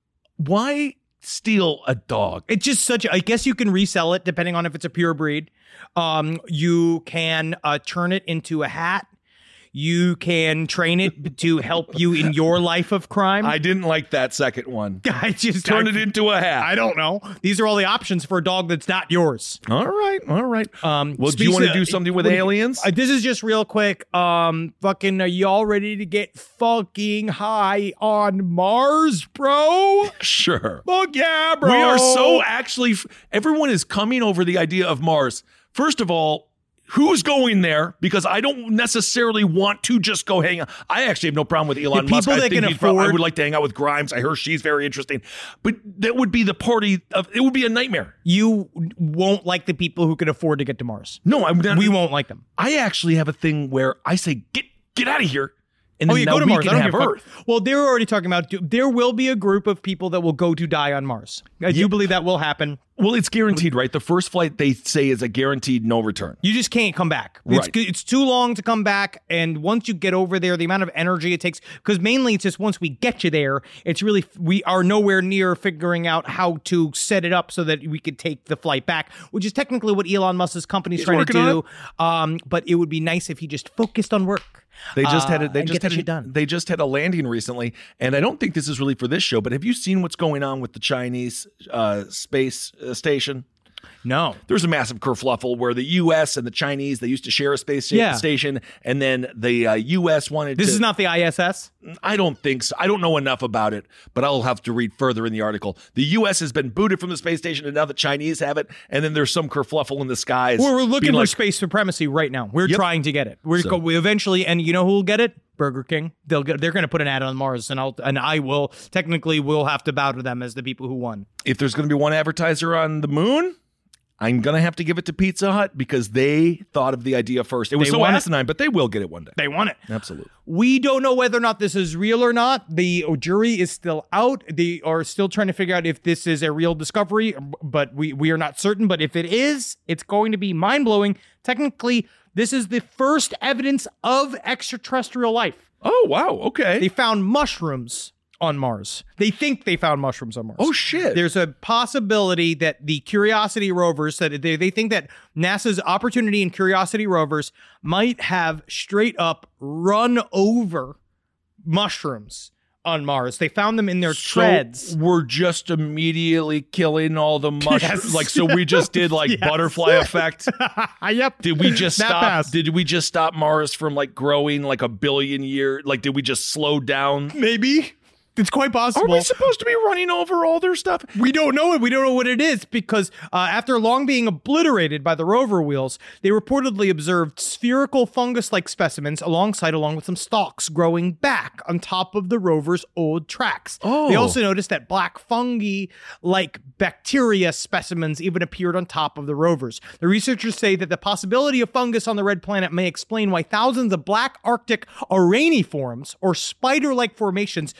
E: Why steal a dog?
D: It's just such a, I guess you can resell it depending on if it's a pure breed. Um, you can uh, turn it into a hat. You can train it to help you in your life of crime.
E: I didn't like that second one.
D: I just
E: Turn
D: I,
E: it into a hat.
D: I don't know. These are all the options for a dog that's not yours.
E: All right, all right.
D: Um,
E: Well, do you
D: speaks
E: want to
D: of-
E: do something with
D: what-
E: aliens?
D: Uh, this is just real quick. Um, fucking, are y'all ready to get fucking high on Mars, bro?
E: Sure.
D: Fuck yeah, bro.
E: We are so actually, everyone is coming over the idea of Mars. First of all, who's going there? Because I don't necessarily want to just go hang out. I actually have no problem with Elon
D: The
E: Musk.
D: people
E: I
D: that
E: think
D: can
E: he's prob- I
D: afford-
E: would like to hang out with Grimes. I heard she's very interesting. But that would be the party of, it would be a nightmare.
D: You won't like the people who can afford to get to Mars.
E: No, I'm not.
D: We won't like them.
E: I actually have a thing where I say, get get out of here. And
D: Oh,
E: then
D: yeah,
E: now
D: go to
E: we
D: Mars. I
E: can
D: don't
E: have
D: give a fuck.
E: Earth.
D: Well, they were already talking about, there will be a group of people that will go to die on Mars. I do
E: Yeah.
D: believe that will happen.
E: Well, it's guaranteed, right? The first flight they say is a guaranteed no return.
D: You just can't come back. It's,
E: Right.
D: it's too long to come back. And once you get over there, the amount of energy it takes, because mainly it's just once we get you there, it's really, we are nowhere near figuring out how to set it up so that we could take the flight back, which is technically what Elon Musk's company is
E: He's
D: trying to
E: working on
D: do. Um, but it would be nice if he just focused on work.
E: They just
D: uh,
E: had a, they
D: and
E: just
D: get that
E: had a,
D: shit done.
E: they just had a landing recently, and I don't think this is really for this show. But have you seen what's going on with the Chinese uh, space uh, station?
D: No.
E: There's a massive kerfluffle where the U S and the Chinese, they used to share a space sta-
D: Yeah.
E: station, and then the uh, U S wanted
D: This
E: to...
D: is not the I S S?
E: I don't think so. I don't know enough about it, but I'll have to read further in the article. The U S has been booted from the space station, and now the Chinese have it, and then there's some kerfluffle in the skies.
D: We're, we're looking
E: being
D: for
E: like,
D: space supremacy right now. We're
E: Yep.
D: trying to get it. We're
E: So-
D: go, we eventually, and you know who will get it? Burger King. They'll get. They're going to put an ad on Mars, and I'll and I will technically will have to bow to them as the people who won.
E: If there's going to be one advertiser on the moon, I'm going to have to give it to Pizza Hut because they thought of the idea first. It was
D: They
E: so
D: want it.
E: asinine, but they will get it one day.
D: They won it.
E: Absolutely.
D: We don't know whether or not this is real or not. The jury is still out. They are still trying to figure out if this is a real discovery, but we, we are not certain. But if it is, it's going to be mind-blowing. Technically, this is the first evidence of extraterrestrial life.
E: Oh, wow. Okay.
D: They found mushrooms on Mars. They think they found mushrooms on Mars.
E: Oh, shit.
D: There's a possibility that the Curiosity rovers, that they, they think that NASA's Opportunity and Curiosity rovers might have straight up run over mushrooms on Mars. They found them in their treads.
E: So we're just immediately killing all the mushrooms.
D: Yes.
E: Like, so we just did like
D: Yes.
E: butterfly effect.
D: Yep.
E: Did we just
D: That
E: stop?
D: fast.
E: Did we just stop Mars from like growing like a billion year? Like, did we just slow down?
D: Maybe. It's quite
E: Are
D: possible.
E: we supposed to be running over all their stuff?
D: We don't know it. We don't know what it is because uh, after long being obliterated by the rover wheels, they reportedly observed spherical fungus-like specimens alongside along with some stalks growing back on top of the rover's old tracks.
E: Oh.
D: They also noticed that black fungi-like bacteria specimens even appeared on top of the rovers. The researchers say that the possibility of fungus on the red planet may explain why thousands of black Arctic araeniforms or spider-like formations grow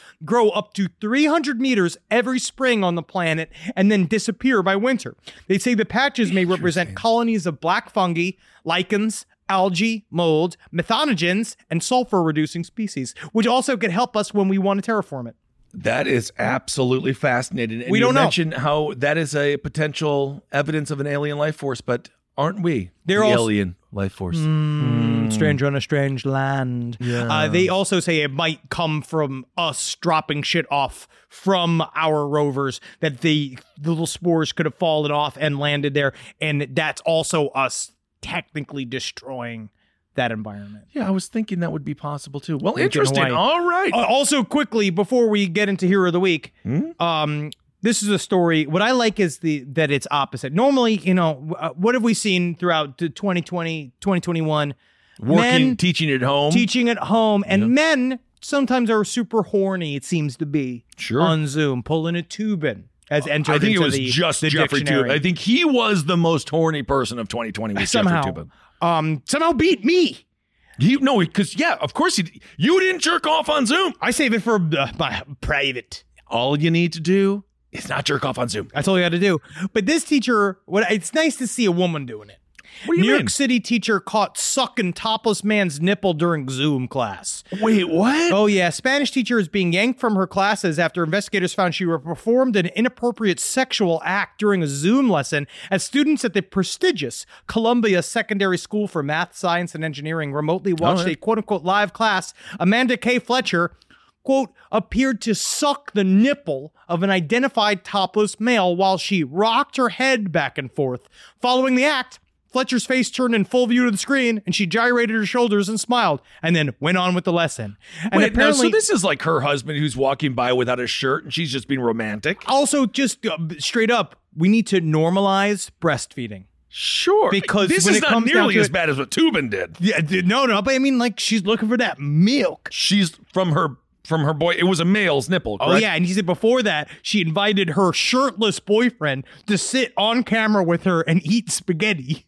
D: grow up to three hundred meters every spring on the planet and then disappear by winter. They say the patches may represent colonies of black fungi, lichens, algae, mold, methonogens, and sulfur-reducing species, which also could help us when we want to terraform it.
E: That is absolutely fascinating. And
D: We
E: you
D: don't know.
E: mentioned how that is a potential evidence of an alien life force, but aren't we
D: They're
E: the
D: also-
E: alien life force?
D: Mm, strange on a strange land.
E: Yeah.
D: Uh, they also say it might come from us dropping shit off from our rovers, that the, the little spores could have fallen off and landed there, and that's also us technically destroying that environment.
E: Yeah, I was thinking that would be possible too. Well,
D: Thinking
E: interesting.
D: Hawaii.
E: All right.
D: Uh, also, quickly, before we get into Hero of the Week,
E: Hmm?
D: um, this is a story. What I like is the that it's opposite. Normally, you know, uh, what have we seen throughout the twenty twenty, twenty twenty-one?
E: Working,
D: Men
E: teaching at home.
D: teaching at home, and men sometimes are super horny, it seems to be,
E: Sure.
D: on Zoom, pulling a tube in. As entered
E: I think it
D: into
E: was
D: the,
E: just
D: the
E: Jeffrey
D: dictionary.
E: Tubin. I think he was the most horny person of twenty twenty. Was
D: somehow,
E: Jeffrey Tubin.
D: um, somehow beat me.
E: He, no, because, yeah, of course, he, you didn't jerk off on Zoom.
D: I save it for uh, my private.
E: All you need to do is not jerk off on Zoom.
D: That's all you got to do. But this teacher, what it's nice to see a woman doing it.
E: What do you
D: New
E: mean?
D: York City teacher caught sucking topless man's nipple during Zoom class.
E: Wait, what?
D: Oh, yeah. Spanish teacher is being yanked from her classes after investigators found she performed an inappropriate sexual act during a Zoom lesson as students at the prestigious Columbia Secondary School for Math, Science, and Engineering remotely watched
E: Oh, yeah.
D: a quote-unquote live class. Amanda K. Fletcher, quote, appeared to suck the nipple of an identified topless male while she rocked her head back and forth. Following the act, Fletcher's face turned in full view to the screen, and she gyrated her shoulders and smiled, and then went on with the lesson. And
E: Wait, no,
D: apparently,
E: so this is like her husband who's walking by without a shirt and she's just being romantic?
D: also just uh, straight up, we need to normalize breastfeeding.
E: Sure.
D: Because
E: this
D: when
E: is
D: it
E: not
D: comes down
E: nearly
D: to
E: as
D: it-
E: bad as what Tubin did.
D: Yeah, d- no, no, but I mean, like, she's looking for that milk.
E: She's from her from her boy. It was a male's nipple, correct?
D: Oh, yeah, and he said before that, she invited her shirtless boyfriend to sit on camera with her and eat spaghetti.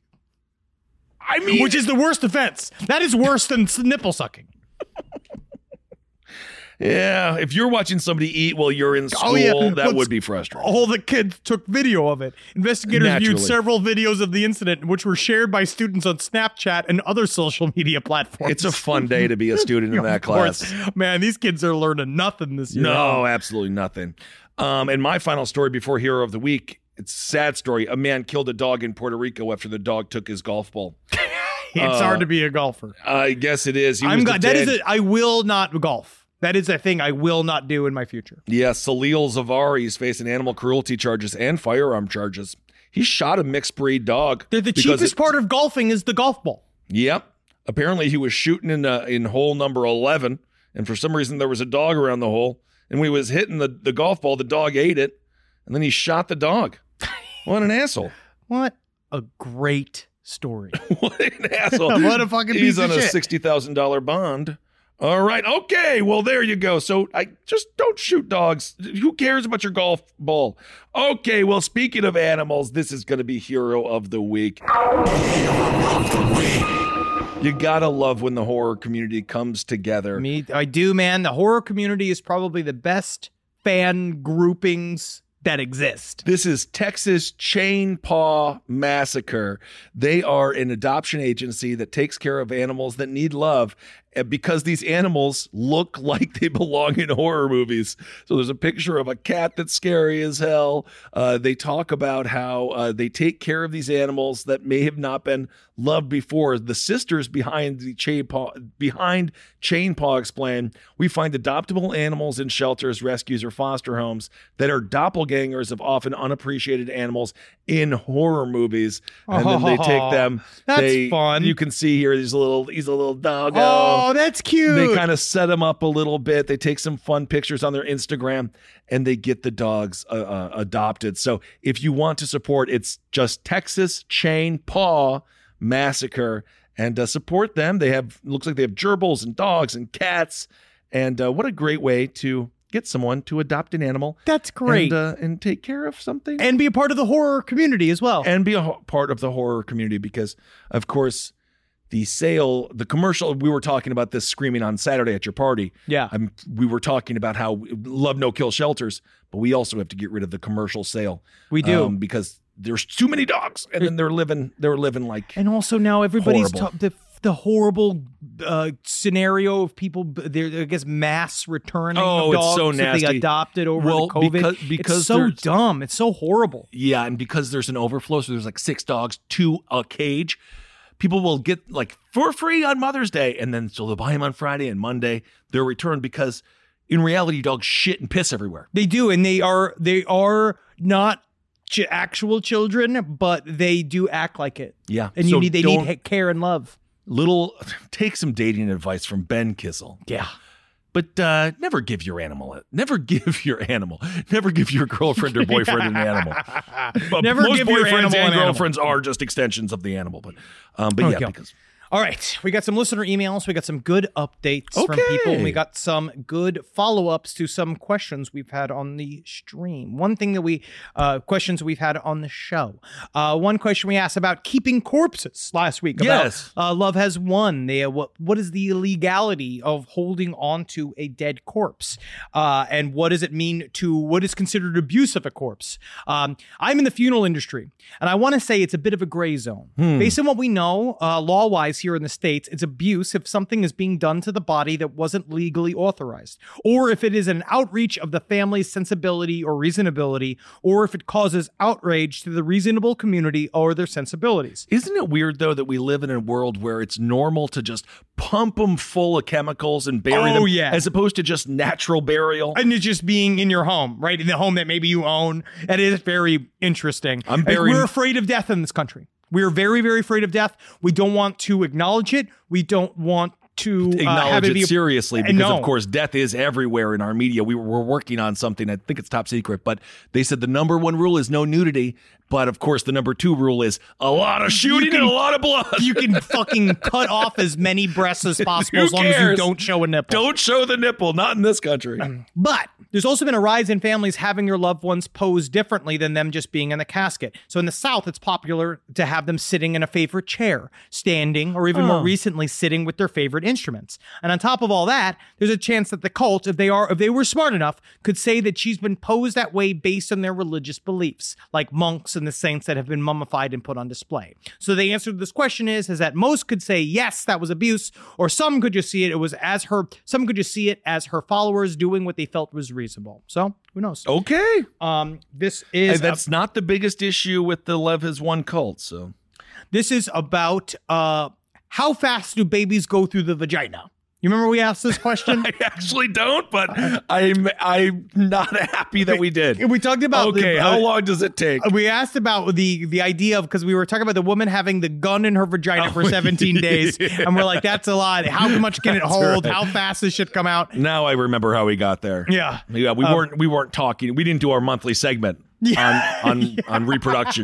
E: I mean,
D: Which is the worst offense. That is worse than s- nipple sucking.
E: yeah, if you're watching somebody eat while you're in school,
D: Oh, yeah.
E: that
D: Let's-
E: would be frustrating.
D: All the kids took video of it. Investigators viewed
E: Naturally.
D: several videos of the incident, which were shared by students on Snapchat and other social media platforms.
E: It's a fun day to be a student in that
D: Of course.
E: class.
D: Man, these kids are learning nothing this year.
E: No, absolutely nothing. Um, and my final story before Hero of the Week, it's a sad story. A man killed a dog in Puerto Rico after the dog took his golf ball.
D: It's hard to be a golfer.
E: I guess it is. He
D: I'm
E: was
D: glad that is
E: detained.
D: a, I will not golf. That is a thing I will not do in my future.
E: Yeah, Salil Zavari is facing animal cruelty charges and firearm charges. He shot a mixed breed dog.
D: The, the
E: because
D: cheapest
E: it-
D: part of golfing is the golf ball.
E: Yep. Apparently, he was shooting in uh, in hole number eleven, and for some reason there was a dog around the hole. And when he was hitting the, the golf ball, the dog ate it, and then he shot the dog. What an asshole!
D: What a great story.
E: What an asshole!
D: What a fucking
E: He's
D: piece of
E: on a
D: shit.
E: sixty thousand dollar bond. All right. Okay. Well, there you go. So I just don't shoot dogs. Who cares about your golf ball? Okay. Well, speaking of animals, this is going to be Hero of the Week. You gotta love when the horror community comes together.
D: Me, I do, man. The horror community is probably the best fan groupings that exist.
E: This is Texas Chain Paw Massacre. They are an adoption agency that takes care of animals that need love, and because these animals look like they belong in horror movies. So there's a picture of a cat that's scary as hell. Uh, they talk about how uh, they take care of these animals that may have not been loved before. The sisters behind the Chain Paw, behind Chain Paw explain, we find adoptable animals in shelters, rescues, or foster homes that are doppelgangers of often unappreciated animals in horror movies. And then they take them.
D: That's
E: they,
D: fun.
E: You can see here, he's a little, he's a little doggo.
D: Oh, that's cute.
E: They kind of set him up a little bit. They take some fun pictures on their Instagram and they get the dogs uh, uh, adopted. So if you want to support, it's just Texas Chain Paw Massacre, and uh, support them. They have, looks like they have gerbils and dogs and cats. And uh, what a great way to get someone to adopt an animal.
D: That's great.
E: And, uh, and take care of something.
D: And be a part of the horror community as well.
E: And be a ho- part of the horror community because, of course, the sale, the commercial, we were talking about this screaming on Saturday at your party.
D: Yeah.
E: I'm, we were talking about how love no kill shelters, but we also have to get rid of the commercial sale.
D: We do.
E: Um, because there's too many dogs, and then they're living, they're living like
D: And also now everybody's
E: horrible.
D: ta- the the horrible uh, scenario of people, they're, I guess, mass returning
E: Oh,
D: of
E: it's
D: dogs
E: so
D: that
E: nasty.
D: they adopted over
E: Well,
D: the COVID.
E: because- because
D: it's so
E: there's-
D: dumb. It's so horrible.
E: Yeah, and because there's an overflow, so there's like six dogs to a cage, people will get like for free on Mother's Day, and then so they'll buy them on Friday and Monday. They're returned because in reality, dogs shit and piss everywhere.
D: They do, and they are they are not ch- actual children, but they do act like it.
E: Yeah,
D: And you
E: so
D: need they
E: don't-
D: need ha- care and love.
E: Little, take some dating advice from Ben Kissel.
D: Yeah.
E: But uh, never give your animal it. Never give your animal. Never give your girlfriend or boyfriend an animal. But
D: Never
E: most
D: give your
E: boyfriends
D: animal
E: and
D: an animal.
E: girlfriends are just extensions of the animal. But um, but
D: Okay.
E: yeah, because
D: All right, we got some listener emails. We got some good updates from
E: Okay.
D: people. And we got some good follow-ups to some questions we've had on the stream. One thing that we, uh, questions we've had on the show. Uh, one question we asked about keeping corpses last week. About,
E: Yes.
D: uh, Love Has Won. They, uh, what, what is the legality of holding on to a dead corpse? Uh, and what does it mean to, what is considered abuse of a corpse? Um, I'm in the funeral industry, and I want to say it's a bit of a gray zone. Based on what we know, uh, law-wise, here in the States, it's abuse if something is being done to the body that wasn't legally authorized, or if it is an outreach of the family's sensibility or reasonability, or if it causes outrage to the reasonable community or their sensibilities.
E: isn't it weird though that we live in a world where it's normal to just pump them full of chemicals and bury
D: Oh,
E: them,
D: yeah.
E: as opposed to just natural burial?
D: And it's just being in your home, right? In the home that maybe you own. That is very interesting.
E: I'm
D: Like,
E: burying-
D: we're afraid of death in this country. We're very, very afraid of death. We don't want to acknowledge it. We don't want to uh,
E: Acknowledge
D: have it,
E: it
D: be a-
E: seriously,
D: Uh,
E: because
D: no.
E: of course death is everywhere in our media. We were, we're working on something. I think it's top secret, but they said the number one rule is no nudity. But of course, the number two rule is a lot of shooting
D: can-
E: and a lot of blood.
D: You can fucking cut off as many breasts as possible
E: Who
D: as long as you
E: cares?
D: don't show a nipple.
E: Don't show the nipple. Not in this country.
D: But there's also been a rise in families having your loved ones pose differently than them just being in the casket. So in the South, it's popular to have them sitting in a favorite chair, standing, or even more recently, sitting with their favorite instruments. And on top of all that, there's a chance that the cult, if they are, if they were smart enough, could say that she's been posed that way based on their religious beliefs, like monks and the saints that have been mummified and put on display. So the answer to this question is, is that most could say, yes, that was abuse, or some could just see it, it was as her, some could just see it as her followers doing what they felt was reasonable. So who knows?
E: Okay.
D: Um, this
E: Hey,
D: is,
E: that's not the biggest issue with the Love Has Won cult. So
D: this is about, uh, how fast do babies go through the vagina? You remember we asked this question?
E: I actually don't, but I'm I'm not happy that we did.
D: We talked about
E: Okay,
D: the,
E: how
D: uh,
E: long does it take?
D: We asked about the the idea of, because we were talking about the woman having the gun in her vagina for seventeen days, and we're like, that's a lot. How much can it hold?
E: right.
D: How fast does shit come out?
E: Now I remember how we got there.
D: Yeah.
E: Yeah, we
D: Um,
E: weren't we weren't talking. We didn't do our monthly segment
D: Yeah.
E: on on, on reproduction.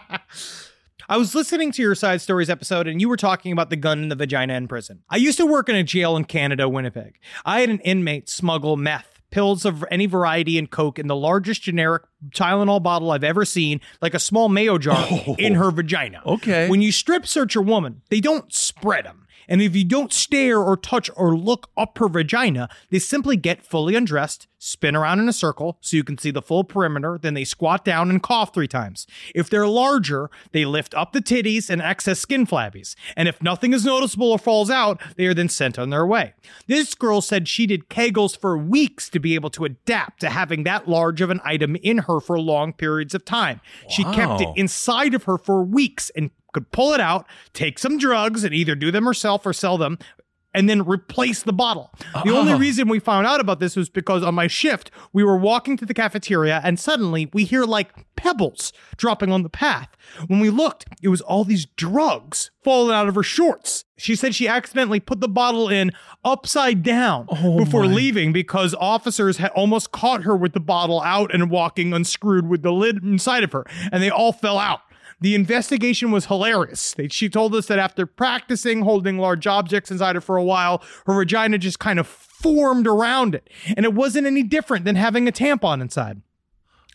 D: I was listening to your Side Stories episode, and you were talking about the gun in the vagina in prison. I used to work in a jail in Canada, Winnipeg. I had an inmate smuggle meth, pills of any variety, and coke in the largest generic Tylenol bottle I've ever seen, like a small mayo jar, in her vagina.
E: Okay.
D: When you strip search a woman, they don't spread them. And if you don't stare or touch or look up her vagina, they simply get fully undressed, spin around in a circle so you can see the full perimeter, then they squat down and cough three times. If they're larger, they lift up the titties and excess skin flabbies. And if nothing is noticeable or falls out, they are then sent on their way. This girl said she did Kegels for weeks to be able to adapt to having that large of an item in her for long periods of time. She kept it
E: Wow.
D: inside of her for weeks and could pull it out, take some drugs, and either do them herself or sell them, and then replace the bottle. The only reason we found out about this was because on my shift, we were walking to the cafeteria, and suddenly we hear like pebbles dropping on the path. When we looked, it was all these drugs falling out of her shorts. She said she accidentally put the bottle in upside down before leaving because officers had almost caught her with the bottle out and walking unscrewed with the lid inside of her, and they all fell out. The investigation was hilarious. They, she told us that after practicing holding large objects inside her for a while, her vagina just kind of formed around it. And it wasn't any different than having a tampon inside.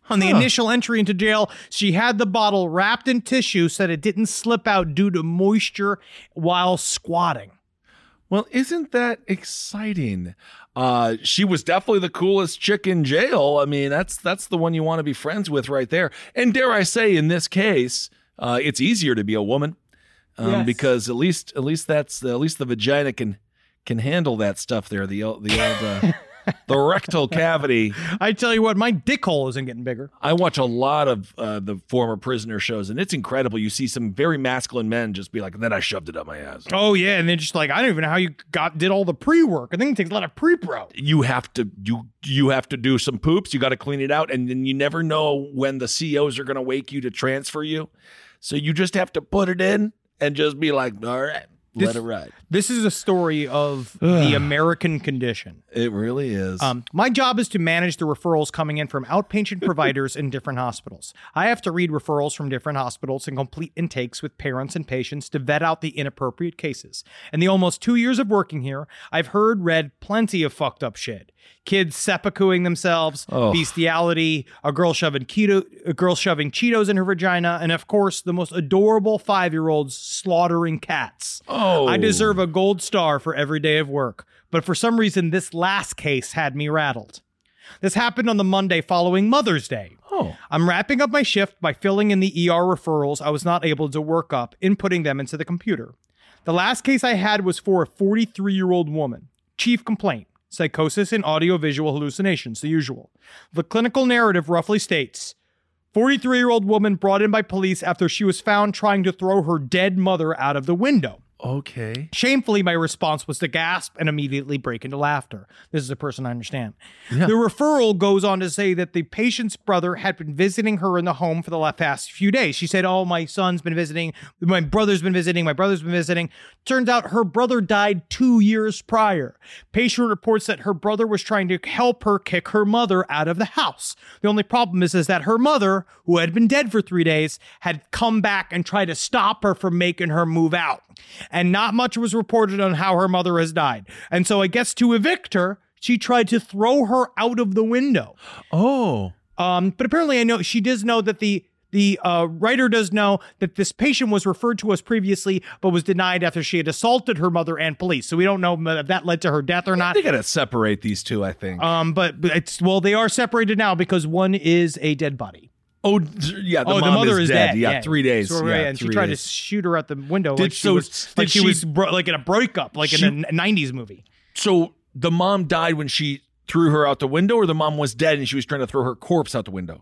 D: On the
E: Huh.
D: initial entry into jail, she had the bottle wrapped in tissue so that it didn't slip out due to moisture while squatting.
E: Well, isn't that exciting? Uh, she was definitely the coolest chick in jail. I mean, that's that's the one you want to be friends with right there. And dare I say, in this case, uh, it's easier to be a woman um,
D: Yes.
E: because at least at least that's at least the vagina can can handle that stuff there. The old the old uh, the rectal cavity.
D: I tell you what, my dick hole isn't getting bigger.
E: I watch a lot of uh, the former prisoner shows, and it's incredible. You see some very masculine men just be like, and then I shoved it up my ass.
D: Oh yeah, and then just like I don't even know how you got did all the pre-work. I think it takes a lot of pre-pro.
E: You have to you you have to do some poops. You got to clean it out, and then you never know when the C Os are going to wake you to transfer you. So you just have to put it in and just be like, all right,
D: This-
E: let it ride.
D: This is a story of the American condition.
E: It really is.
D: Um, my job is to manage the referrals coming in from outpatient providers in different hospitals. I have to read referrals from different hospitals and complete intakes with parents and patients to vet out the inappropriate cases. In the almost two years of working here, I've heard, read plenty of fucked up shit. Kids seppukuing themselves,
E: Oh.
D: bestiality, a girl shoving keto, a girl shoving Cheetos in her vagina, and of course, the most adorable five-year-olds slaughtering cats.
E: Oh.
D: I deserve a gold star for every day of work, but for some reason, this last case had me rattled. This happened on the Monday following Mother's Day.
E: oh.
D: I'm wrapping up my shift by filling in the E R referrals I was not able to work up, inputting them into the computer. The last case I had was for a forty-three-year-old woman. Chief complaint: psychosis and audiovisual hallucinations, the usual. The clinical narrative roughly states, forty-three-year-old woman brought in by police after she was found trying to throw her dead mother out of the window.
E: Okay.
D: Shamefully, my response was to gasp and immediately break into laughter. This is a person I understand. The referral goes on to say that the patient's brother had been visiting her in the home for the la- past few days. She said, oh, my son's been visiting, my brother's been visiting, my brother's been visiting. Turns out her brother died two years prior. Patient reports that her brother was trying to help her kick her mother out of the house. The only problem is, is that her mother, who had been dead for three days, had come back and tried to stop her from making her move out. And not much was reported on how her mother has died. And so I guess to evict her, she tried to throw her out of the window.
E: Oh.
D: Um, but apparently I know she does know that the the uh, writer does know that this patient was referred to us previously, but was denied after she had assaulted her mother and police. So we don't know if that led to her death or not.
E: They got to separate these two, I think.
D: Um, but, but it's, well, they are separated now because one is a dead body.
E: oh, yeah. The
D: oh,
E: mom
D: the mother
E: is,
D: is
E: dead.
D: dead.
E: Yeah, three days.
D: So,
E: yeah,
D: and she
E: three
D: tried
E: days.
D: to shoot her out the window
E: Did-
D: like she
E: so
D: was
E: did
D: like she,
E: she-
D: was bro- like in a breakup, like
E: She-
D: in a nineties movie.
E: So the mom died when she threw her out the window, or the mom was dead and she was trying to throw her corpse out the window?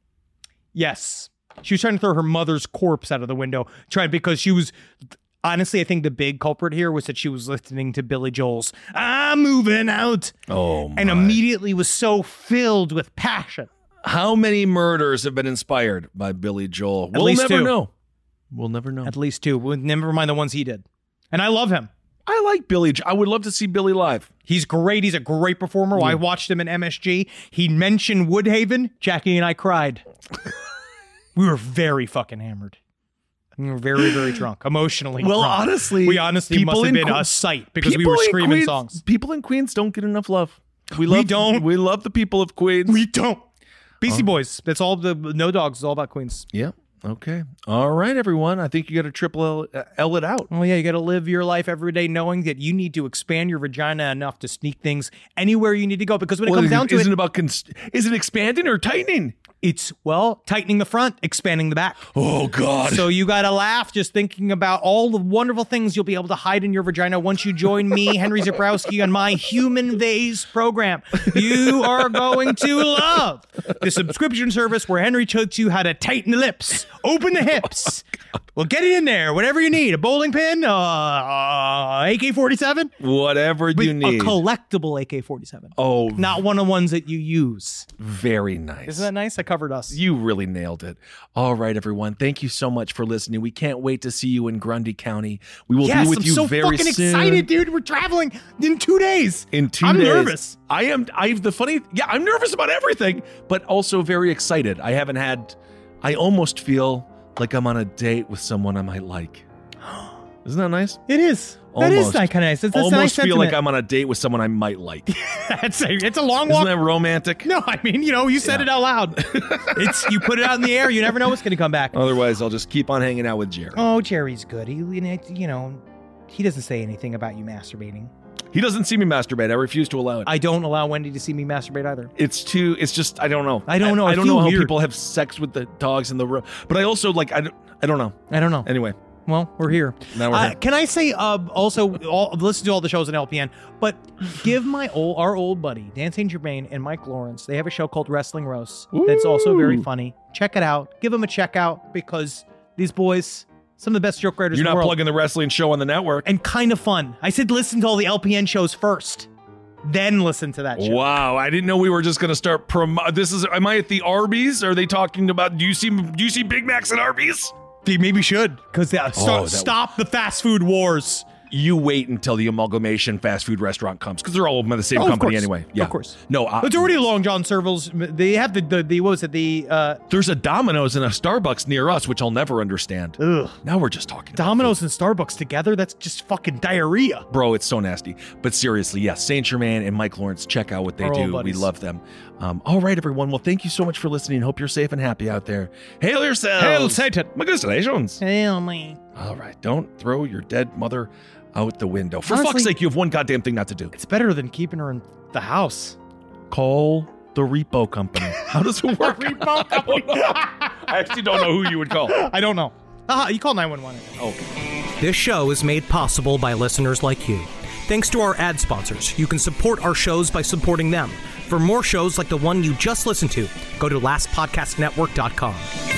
D: Yes, she was trying to throw her mother's corpse out of the window, tried because she was. Honestly, I think the big culprit here was that she was listening to Billy Joel's "I'm Moving Out,"
E: Oh,
D: and immediately was so filled with passion.
E: How many murders have been inspired by Billy Joel? We'll
D: least
E: never
D: two.
E: know. We'll never know.
D: At least two. Well, never mind the ones he did. And I love him.
E: I like Billy. Jo- I would love to see Billy live.
D: He's great. He's a great performer. I watched him in M S G. He mentioned Woodhaven. Jackie and I cried. We were very fucking hammered. We were very, very drunk. Emotionally
E: Well,
D: drunk.
E: honestly,
D: we honestly
E: people
D: must have
E: in
D: been
E: Que-
D: a sight because we
E: People
D: were
E: in
D: screaming
E: Queens-
D: songs.
E: People in Queens don't get enough love. We love.
D: don't.
E: We love the people of Queens.
D: We don't. Beastie Boys. That's all. The No Dogs is all about Queens.
E: Yeah. Okay. All right, everyone. I think you got to triple L, L it out.
D: Oh yeah, you got to live your life every day knowing that you need to expand your vagina enough to sneak things anywhere you need to go. Because when it
E: Well,
D: comes down to
E: isn't
D: it,
E: it about cons- is it expanding or tightening?
D: it's well tightening the front, expanding the back.
E: Oh God.
D: So you got to laugh just thinking about all the wonderful things you'll be able to hide in your vagina once you join me, Henry Zabrowski, on my Human Vase program. You are going to love the subscription service where Henry teaches you how to tighten the lips, open the hips. Well, get it in there, whatever you need. A bowling pin, uh, uh, A K forty-seven,
E: Whatever you
D: a
E: need.
D: collectible A K forty-seven.
E: oh,
D: Not one of the ones that you use.
E: very nice.
D: Isn't that nice? I covered us.
E: You really nailed it. All right, everyone. Thank you so much for listening. We can't wait to see you in Grundy County. We will
D: Yes,
E: be with
D: I'm
E: you
D: so
E: very
D: fucking
E: soon.
D: excited, dude. We're traveling in two days.
E: In two
D: I'm
E: days.
D: nervous.
E: I am. I the funny. Yeah, I'm nervous about everything, but also very excited. I haven't had. I almost feel like I'm on a date with someone I might like. Isn't that nice?
D: It is. That is
E: Almost.
D: kind of nice. It's, it's
E: Almost
D: a nice
E: feel
D: sentiment.
E: like I'm on a date with someone I might like.
D: That's a, it's a long
E: Isn't
D: walk.
E: that romantic?
D: No, I mean, you know, you said
E: Yeah.
D: it out loud. It's you put it out in the air. You never know what's going to come back.
E: Otherwise, I'll just keep on hanging out with Jerry.
D: Oh, Jerry's good. He, you know, he doesn't say anything about you masturbating.
E: He doesn't see me masturbate. I refuse to allow it.
D: I don't allow Wendy to see me masturbate either.
E: It's too. It's just. I don't know.
D: I don't know.
E: I,
D: I
E: don't
D: feel
E: know how
D: weird.
E: people have sex with the dogs in the room. But I also like. I don't. I don't know.
D: I don't know.
E: Anyway,
D: Well, we're here.
E: Now we're
D: uh,
E: here.
D: Can I say uh, also all, listen to all the shows on L P N, but give my old our old buddy Dan Saint Germain and Mike Lawrence. They have a show called Wrestling Roast that's also very funny. Check it out. Give them a check out because these boys, some of the best joke writers
E: you're
D: in the
E: not
D: world,
E: plugging the wrestling show on the network.
D: and kind of fun. I said listen to all the L P N shows first, then listen to that show.
E: Wow, I didn't know we were just going to start promo. This is. Am I at the Arby's? Are they talking about? Do you see? Do you see Big Macs at Arby's?
D: They maybe should because uh, start,
E: Oh, that-
D: stop the fast food wars.
E: You wait until the amalgamation fast food restaurant comes because they're all by the same
D: Oh, of
E: company
D: course.
E: anyway. Yeah,
D: Of course.
E: No, uh,
D: It's already Long John Silver's. They have the, the, the what was it? The uh,
E: there's a Domino's and a Starbucks near us, which I'll never understand.
D: ugh.
E: Now we're just talking.
D: Domino's and Starbucks together? That's just fucking diarrhea.
E: Bro, it's so nasty. But seriously, yes, Saint Germain and Mike Lawrence, check out what they
D: Our old
E: do. We
D: buddies.
E: love them. Um, all right, everyone. Well, thank you so much for listening. Hope you're safe and happy out there. Hail yourselves.
D: Hail Satan.
E: Congratulations.
D: Hail me.
E: All right, don't throw your dead mother out the window. For
D: Honestly-
E: fuck's sake, you have one goddamn thing not to do.
D: It's better than keeping her in the house.
E: Call the repo company. How does it work?
D: Repo company.
E: I actually don't know who you would call.
D: I don't know. Uh, you call nine one one.
G: This show is made possible by listeners like you. Thanks to our ad sponsors, you can support our shows by supporting them. For more shows like the one you just listened to, go to last podcast network dot com.